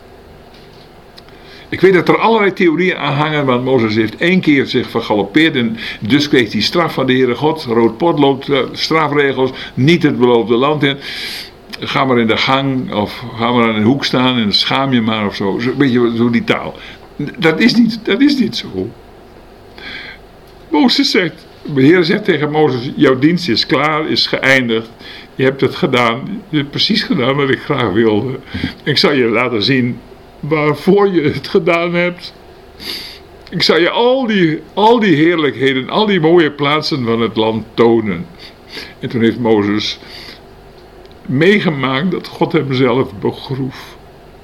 Ik weet dat er allerlei theorieën aan hangen, want Mozes heeft één keer zich vergalopeerd en dus kreeg hij straf van de Heere God. Rood potlood, strafregels, niet het beloofde land in. Ga maar in de gang of ga maar aan een hoek staan en schaam je maar of zo. Een beetje zo die taal. Dat is niet, dat is niet zo. Mozes zegt, de Heer zegt tegen Mozes, jouw dienst is klaar, is geëindigd. Je hebt het gedaan, je hebt precies gedaan wat ik graag wilde. Ik zal je laten zien waarvoor je het gedaan hebt. Ik zal je al die, al die heerlijkheden, al die mooie plaatsen van het land tonen. En toen heeft Mozes meegemaakt dat God hem zelf begroef.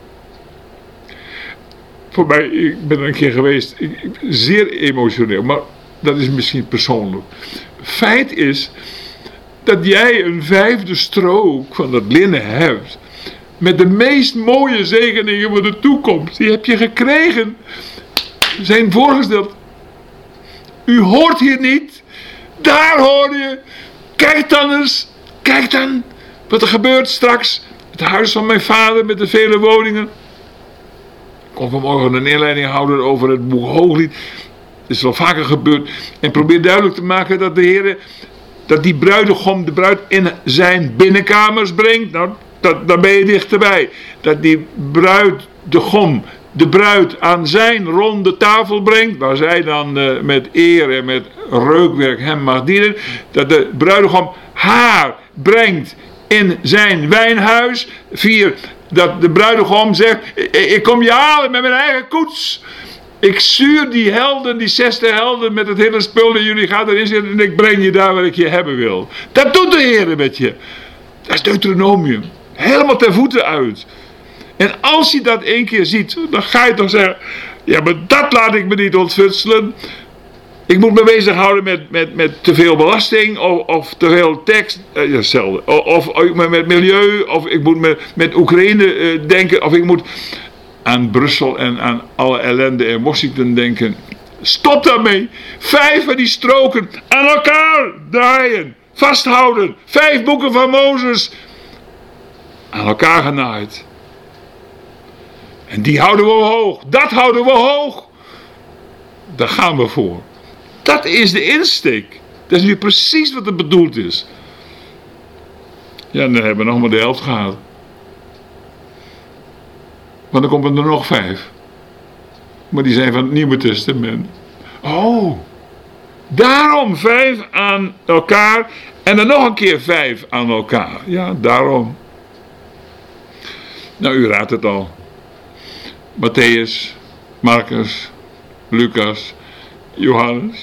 Voor mij, ik ben er een keer geweest, ik, ik, zeer emotioneel, maar dat is misschien persoonlijk. Feit is dat jij een vijfde strook van dat linnen hebt, met de meest mooie zegeningen voor de toekomst. Die heb je gekregen. Zijn voorgesteld. U hoort hier niet. Daar hoor je. Kijk dan eens. Kijk dan wat er gebeurt straks. Het huis van mijn vader met de vele woningen. Ik kon vanmorgen een inleiding houden over het boek Hooglied. Het is wel vaker gebeurd. En probeer duidelijk te maken dat de Heer, dat die bruidegom de bruid in zijn binnenkamers brengt. Nou, dat, daar ben je dichterbij. Dat die bruidegom de bruid aan zijn ronde tafel brengt. Waar zij dan uh, met eer en met reukwerk hem mag dienen. Dat de bruidegom haar brengt in zijn wijnhuis. Vier, dat de bruidegom zegt, ik kom je halen met mijn eigen koets. Ik stuur die helden, die zesde helden met het hele spul en jullie gaan erin zitten en ik breng je daar waar ik je hebben wil. Dat doet de Heer met je. Dat is Deuteronomium. Helemaal ten voeten uit. En als je dat één keer ziet, dan ga je toch zeggen, ja, maar dat laat ik me niet ontfutselen. Ik moet me bezighouden met, met, met te veel belasting of, of te veel tekst. Uh, ja, hetzelfde. Of, of met milieu, of ik moet me met Oekraïne uh, denken, of ik moet aan Brussel en aan alle ellende in Washington denken. Stop daarmee. Vijf van die stroken aan elkaar draaien, vasthouden. Vijf boeken van Mozes aan elkaar genaaid. En die houden we hoog. Dat houden we hoog. Daar gaan we voor. Dat is de insteek. Dat is nu precies wat het bedoeld is. Ja, dan hebben we nog maar de helft gehad. Want dan komen er nog vijf. Maar die zijn van het Nieuwe Testament. Oh. Daarom vijf aan elkaar. En dan nog een keer vijf aan elkaar. Ja, daarom. Nou, u raadt het al. Matthäus, Marcus, Lucas, Johannes.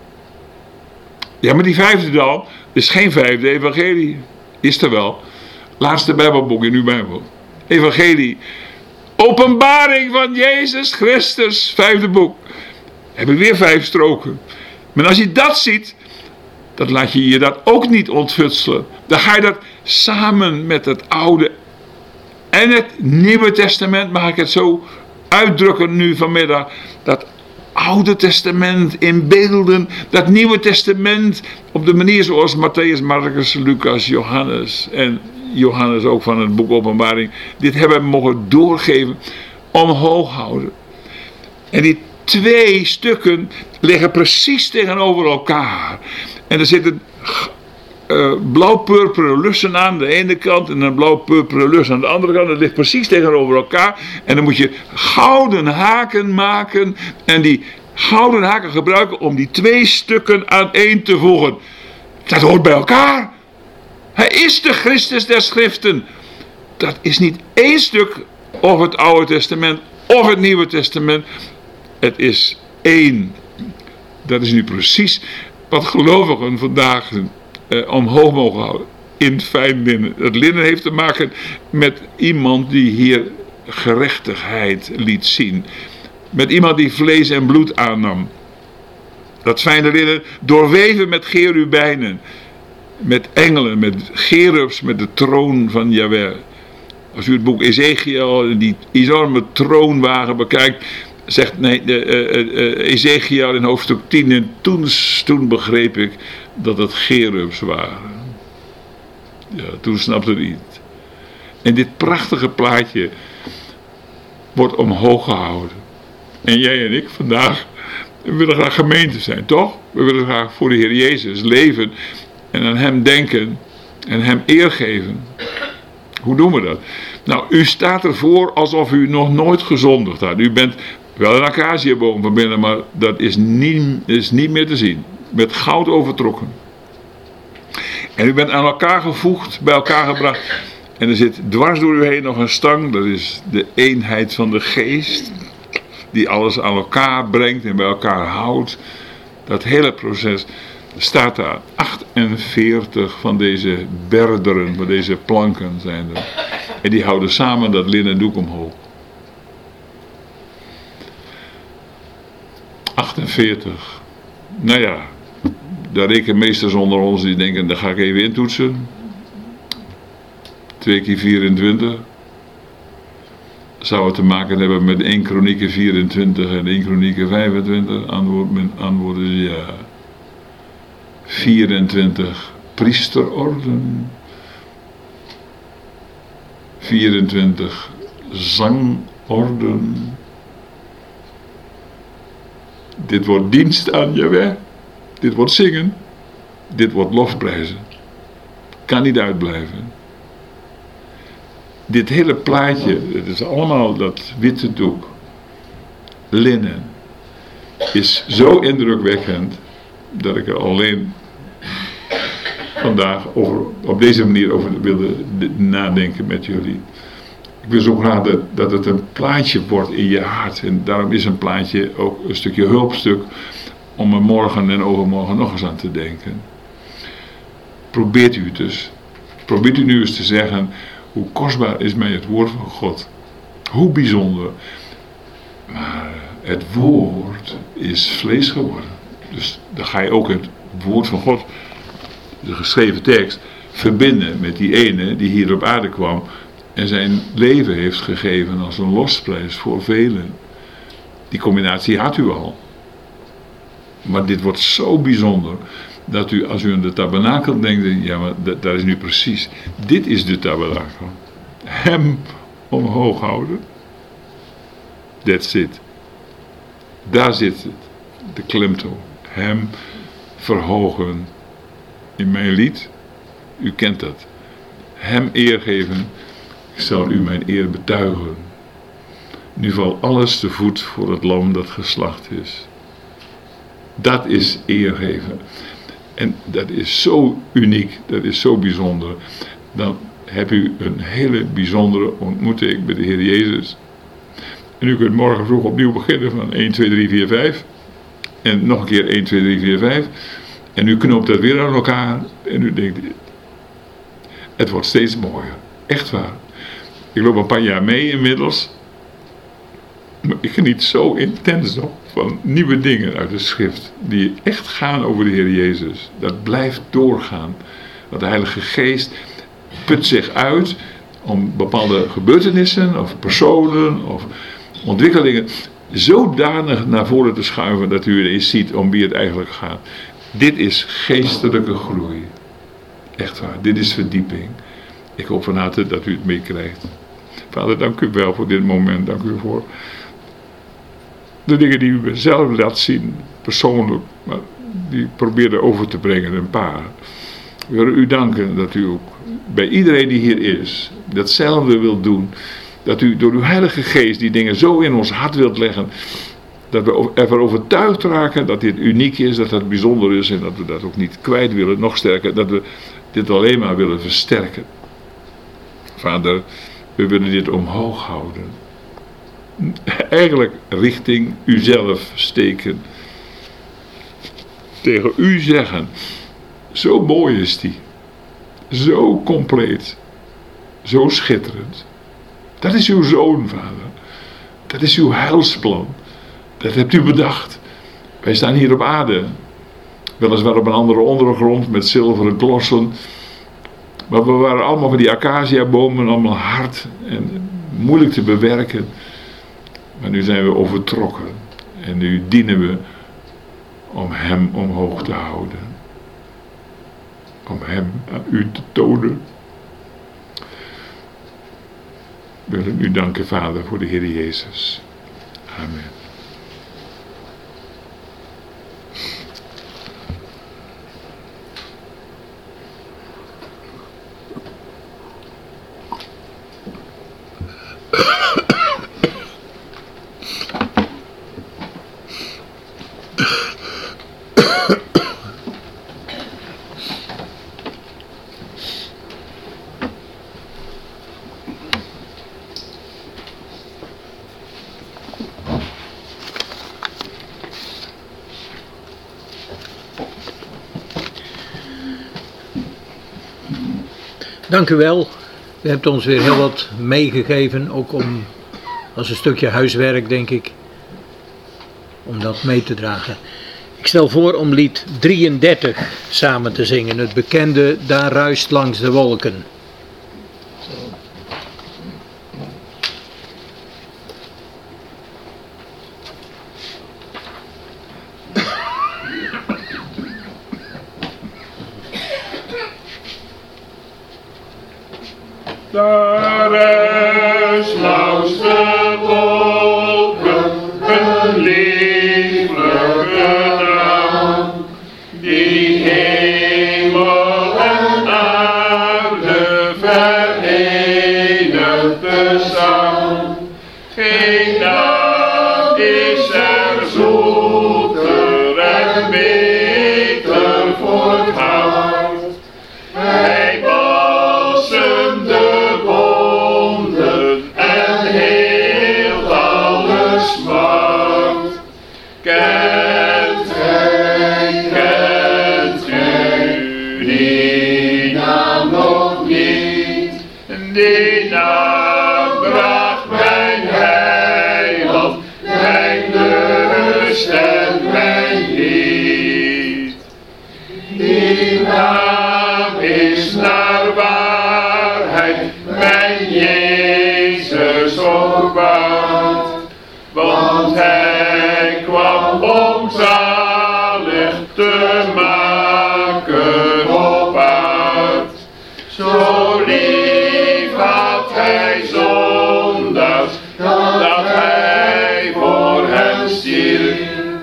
Ja, maar die vijfde dan is geen vijfde evangelie. Is er wel. Laatste Bijbelboek in uw Bijbel. Evangelie. Openbaring van Jezus Christus. Vijfde boek. Heb ik weer vijf stroken. Maar als je dat ziet, dan laat je je dat ook niet ontfutselen. Dan ga je dat samen met het Oude en het Nieuwe Testament, mag ik het zo uitdrukken nu vanmiddag, dat Oude Testament in beelden, dat Nieuwe Testament op de manier zoals Matthäus, Marcus, Lucas, Johannes en Johannes ook van het boek Openbaring, dit hebben mogen doorgeven, omhoog houden. En die twee stukken liggen precies tegenover elkaar. En er zitten uh, blauw-purperen lussen aan de ene kant en een blauw-purperen lus aan de andere kant. Dat ligt precies tegenover elkaar. En dan moet je gouden haken maken en die gouden haken gebruiken om die twee stukken aaneen te voegen. Dat hoort bij elkaar. Hij is de Christus der Schriften. Dat is niet één stuk, of het Oude Testament of het Nieuwe Testament. Het is één. Dat is nu precies wat gelovigen vandaag eh, omhoog mogen houden. In fijn linnen. Het linnen heeft te maken met iemand die hier gerechtigheid liet zien. Met iemand die vlees en bloed aannam. Dat fijne linnen doorweven met cherubijnen. Met engelen, met cherubs, met de troon van Jahweh. Als u het boek Ezekiel, die enorme troonwagen bekijkt, zegt nee, de, uh, uh, Ezekiel in hoofdstuk tien, en toen, toen begreep ik dat het cherubs waren. Ja, toen snapte ik het niet. En dit prachtige plaatje wordt omhoog gehouden. En jij en ik vandaag, we willen graag gemeente zijn, toch? We willen graag voor de Heer Jezus leven en aan Hem denken en Hem eer geven. Hoe doen we dat? Nou, u staat ervoor alsof u nog nooit gezondigd had. U bent wel een acaciaboom van binnen, maar dat is niet, is niet meer te zien. Met goud overtrokken. En u bent aan elkaar gevoegd, bij elkaar gebracht. En er zit dwars door u heen nog een stang. Dat is de eenheid van de geest. Die alles aan elkaar brengt en bij elkaar houdt. Dat hele proces staat daar. achtenveertig van deze berderen, van deze planken zijn er. En die houden samen dat linnen doek omhoog. achtenveertig. Nou ja, de rekenmeesters onder ons die denken, daar ga ik even intoetsen. twee keer vierentwintig. Zou het te maken hebben met één Kronieken vierentwintig en één Kronieken vijfentwintig? Antwoord, mijn antwoord is ja. vierentwintig priesterorden. vierentwintig zangorden. Dit wordt dienst aan Jahweh. Dit wordt zingen. Dit wordt lofprijzen. Kan niet uitblijven. Dit hele plaatje, het is allemaal dat witte doek, linnen, is zo indrukwekkend dat ik er alleen vandaag over, op deze manier over wilde nadenken met jullie. Ik wil zo graag dat, dat het een plaatje wordt in je hart. En daarom is een plaatje ook een stukje hulpstuk om er morgen en overmorgen nog eens aan te denken. Probeert u het dus. Probeert u nu eens te zeggen, hoe kostbaar is mij het woord van God. Hoe bijzonder. Maar het woord is vlees geworden. Dus dan ga je ook het woord van God, de geschreven tekst, verbinden met die ene die hier op aarde kwam en zijn leven heeft gegeven als een losprijs voor velen. Die combinatie had u al. Maar dit wordt zo bijzonder dat u, als u aan de tabernakel denkt, ja, maar dat, dat is nu precies. Dit is de tabernakel. Hem omhoog houden. That's it. Daar zit het. De klemtoon. Hem verhogen. In mijn lied, u kent dat. Hem eer geven, ik zal u mijn eer betuigen. Nu valt alles te voet voor het lam dat geslacht is. Dat is eer geven. En dat is zo uniek, dat is zo bijzonder. Dan heb u een hele bijzondere ontmoeting met de Heer Jezus. En u kunt morgen vroeg opnieuw beginnen van één, twee, drie, vier, vijf. En nog een keer één, twee, drie, vier, vijf. En u knoopt dat weer aan elkaar. En u denkt, het wordt steeds mooier. Echt waar. Ik loop een paar jaar mee inmiddels. Maar ik geniet zo intens nog van nieuwe dingen uit de schrift. Die echt gaan over de Heer Jezus. Dat blijft doorgaan. Want de Heilige Geest put zich uit om bepaalde gebeurtenissen of personen of ontwikkelingen zodanig naar voren te schuiven dat u ineens ziet om wie het eigenlijk gaat. Dit is geestelijke groei. Echt waar. Dit is verdieping. Ik hoop van harte dat u het meekrijgt. Vader, dank u wel voor dit moment. Dank u voor de dingen die u zelf laat zien. Persoonlijk. Maar die probeerde over te brengen. Een paar. We willen u danken dat u ook bij iedereen die hier is. Datzelfde wilt doen. Dat u door uw Heilige Geest die dingen zo in ons hart wilt leggen. Dat we ervan overtuigd raken dat dit uniek is, dat het bijzonder is en dat we dat ook niet kwijt willen, nog sterker, dat we dit alleen maar willen versterken. Vader, we willen dit omhoog houden. Eigenlijk richting uzelf steken. Tegen u zeggen, zo mooi is die. Zo compleet. Zo schitterend. Dat is uw zoon, Vader. Dat is uw heilsplan. Dat hebt u bedacht. Wij staan hier op aarde. Weliswaar op een andere ondergrond met zilveren klossen. Maar we waren allemaal van die acaciabomen, allemaal hard en moeilijk te bewerken. Maar nu zijn we overtrokken. En nu dienen we om hem omhoog te houden. Om hem aan u te tonen. We willen u danken, Vader, voor de Heer Jezus. Amen. Dank u wel. U hebt ons weer heel wat meegegeven, ook om, als een stukje huiswerk denk ik, om dat mee te dragen. Ik stel voor om lied drieëndertig samen te zingen, het bekende Daar ruist langs de wolken. Daar is langs de wolken een lieflijke naam, die hemel en aarde verenigt bestaan. Geen naam is er zoeter en beter voor het hart. Hij balsemt de wonden en heelt alle smart. Kent gij, kent gij die naam nog niet? Die naam bracht mijn heiland, mijn lust en mijn lied. Die naam is naar waarheid, mijn Jezus opbaat. Want hij kwam om zalig te maken op aard. Zo lief had hij zondaars, dat hij voor hen stierf.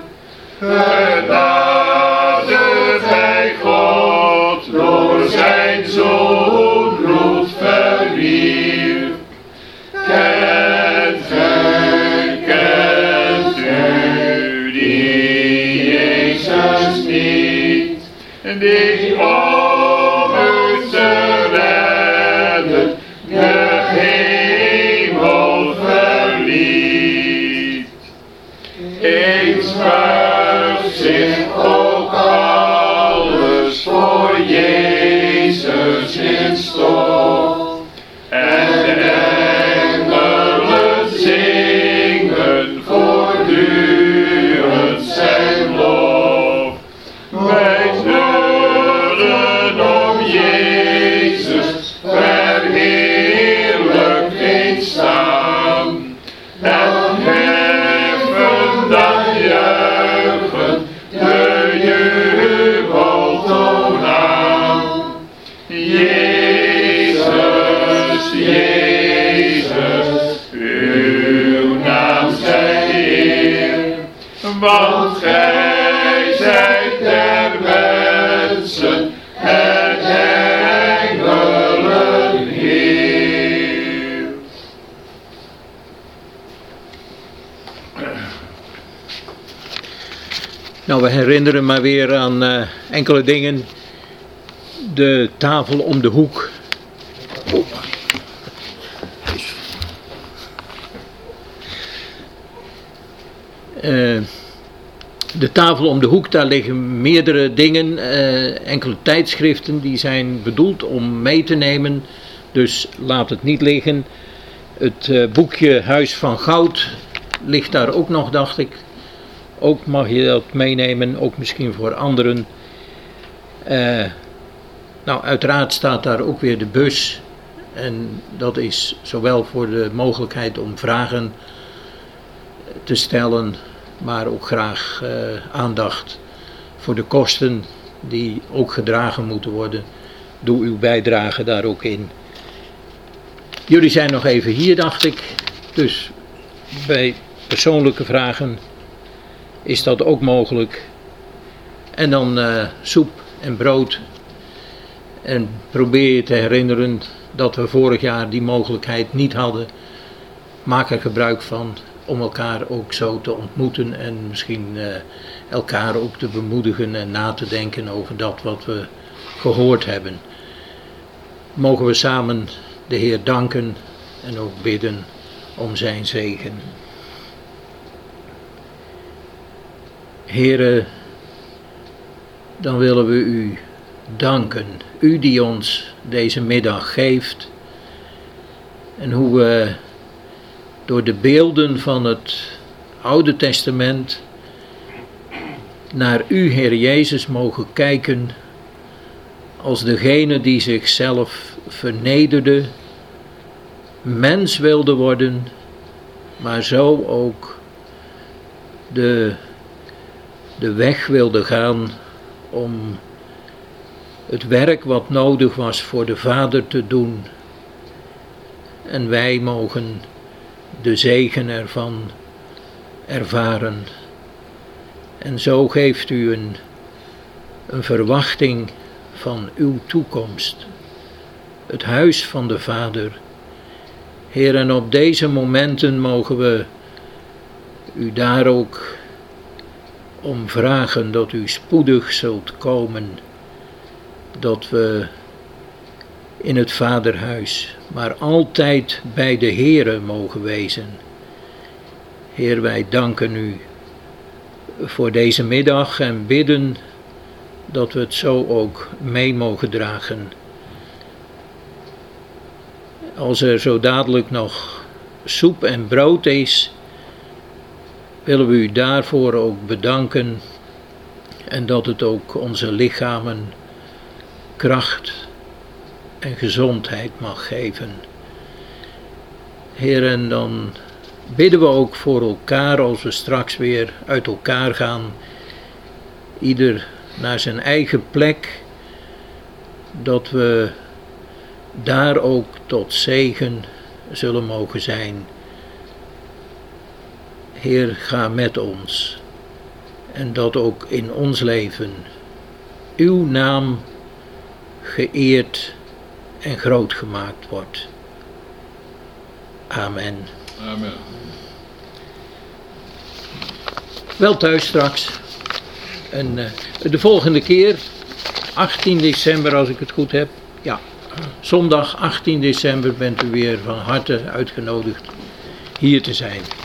Genaderd hij God door zijn zoon bloed verwierf. Kent gij, kent u die Jezus niet, die om u te redden de hemel verliet. Eens buigt zich ook alles voor Jezus in stof. En de engelen zingen voortdurend zijn lof. Wij zullen om Jezus verheerlijk eens staan. En heffen dan juichen de jubeltoon aan. Jezus, Jezus, uw naam zij eer, want gij zijt der mensen het engelen Heer. Nou, we herinneren maar weer aan uh, enkele dingen. De tafel om de hoek. Oh. Uh, de tafel om de hoek, daar liggen meerdere dingen, uh, enkele tijdschriften die zijn bedoeld om mee te nemen, dus laat het niet liggen. Het uh, boekje Huis van Goud ligt daar ook nog, dacht ik. Ook mag je dat meenemen, ook misschien voor anderen. Uh, nou, uiteraard staat daar ook weer de bus. En dat is zowel voor de mogelijkheid om vragen te stellen, maar ook graag uh, aandacht voor de kosten die ook gedragen moeten worden. Doe uw bijdrage daar ook in. Jullie zijn nog even hier, dacht ik. Dus bij persoonlijke vragen is dat ook mogelijk. En dan uh, soep en brood. En probeer je te herinneren dat we vorig jaar die mogelijkheid niet hadden. Maak er gebruik van om elkaar ook zo te ontmoeten en misschien uh, elkaar ook te bemoedigen en na te denken over dat wat we gehoord hebben. Mogen we samen de Heer danken en ook bidden om zijn zegen. Heere, dan willen we u danken. U die ons deze middag geeft. En hoe we door de beelden van het Oude Testament naar u, Heer Jezus, mogen kijken als degene die zichzelf vernederde, mens wilde worden, maar zo ook de, de weg wilde gaan om het werk wat nodig was voor de Vader te doen en wij mogen de zegen ervan ervaren. En zo geeft u een, een verwachting van uw toekomst. Het huis van de Vader. Heer, en op deze momenten mogen we u daar ook om vragen dat u spoedig zult komen. Dat we in het Vaderhuis, maar altijd bij de Heere mogen wezen. Heer, wij danken u voor deze middag en bidden dat we het zo ook mee mogen dragen. Als er zo dadelijk nog soep en brood is, willen we u daarvoor ook bedanken en dat het ook onze lichamen kracht en gezondheid mag geven. Heer, en dan bidden we ook voor elkaar als we straks weer uit elkaar gaan, ieder naar zijn eigen plek, dat we daar ook tot zegen zullen mogen zijn. Heer, ga met ons en dat ook in ons leven uw naam geëerd en groot gemaakt wordt. Amen. Amen. Wel thuis straks. En uh, de volgende keer, achttien december als ik het goed heb. Ja, zondag achttien december bent u weer van harte uitgenodigd hier te zijn.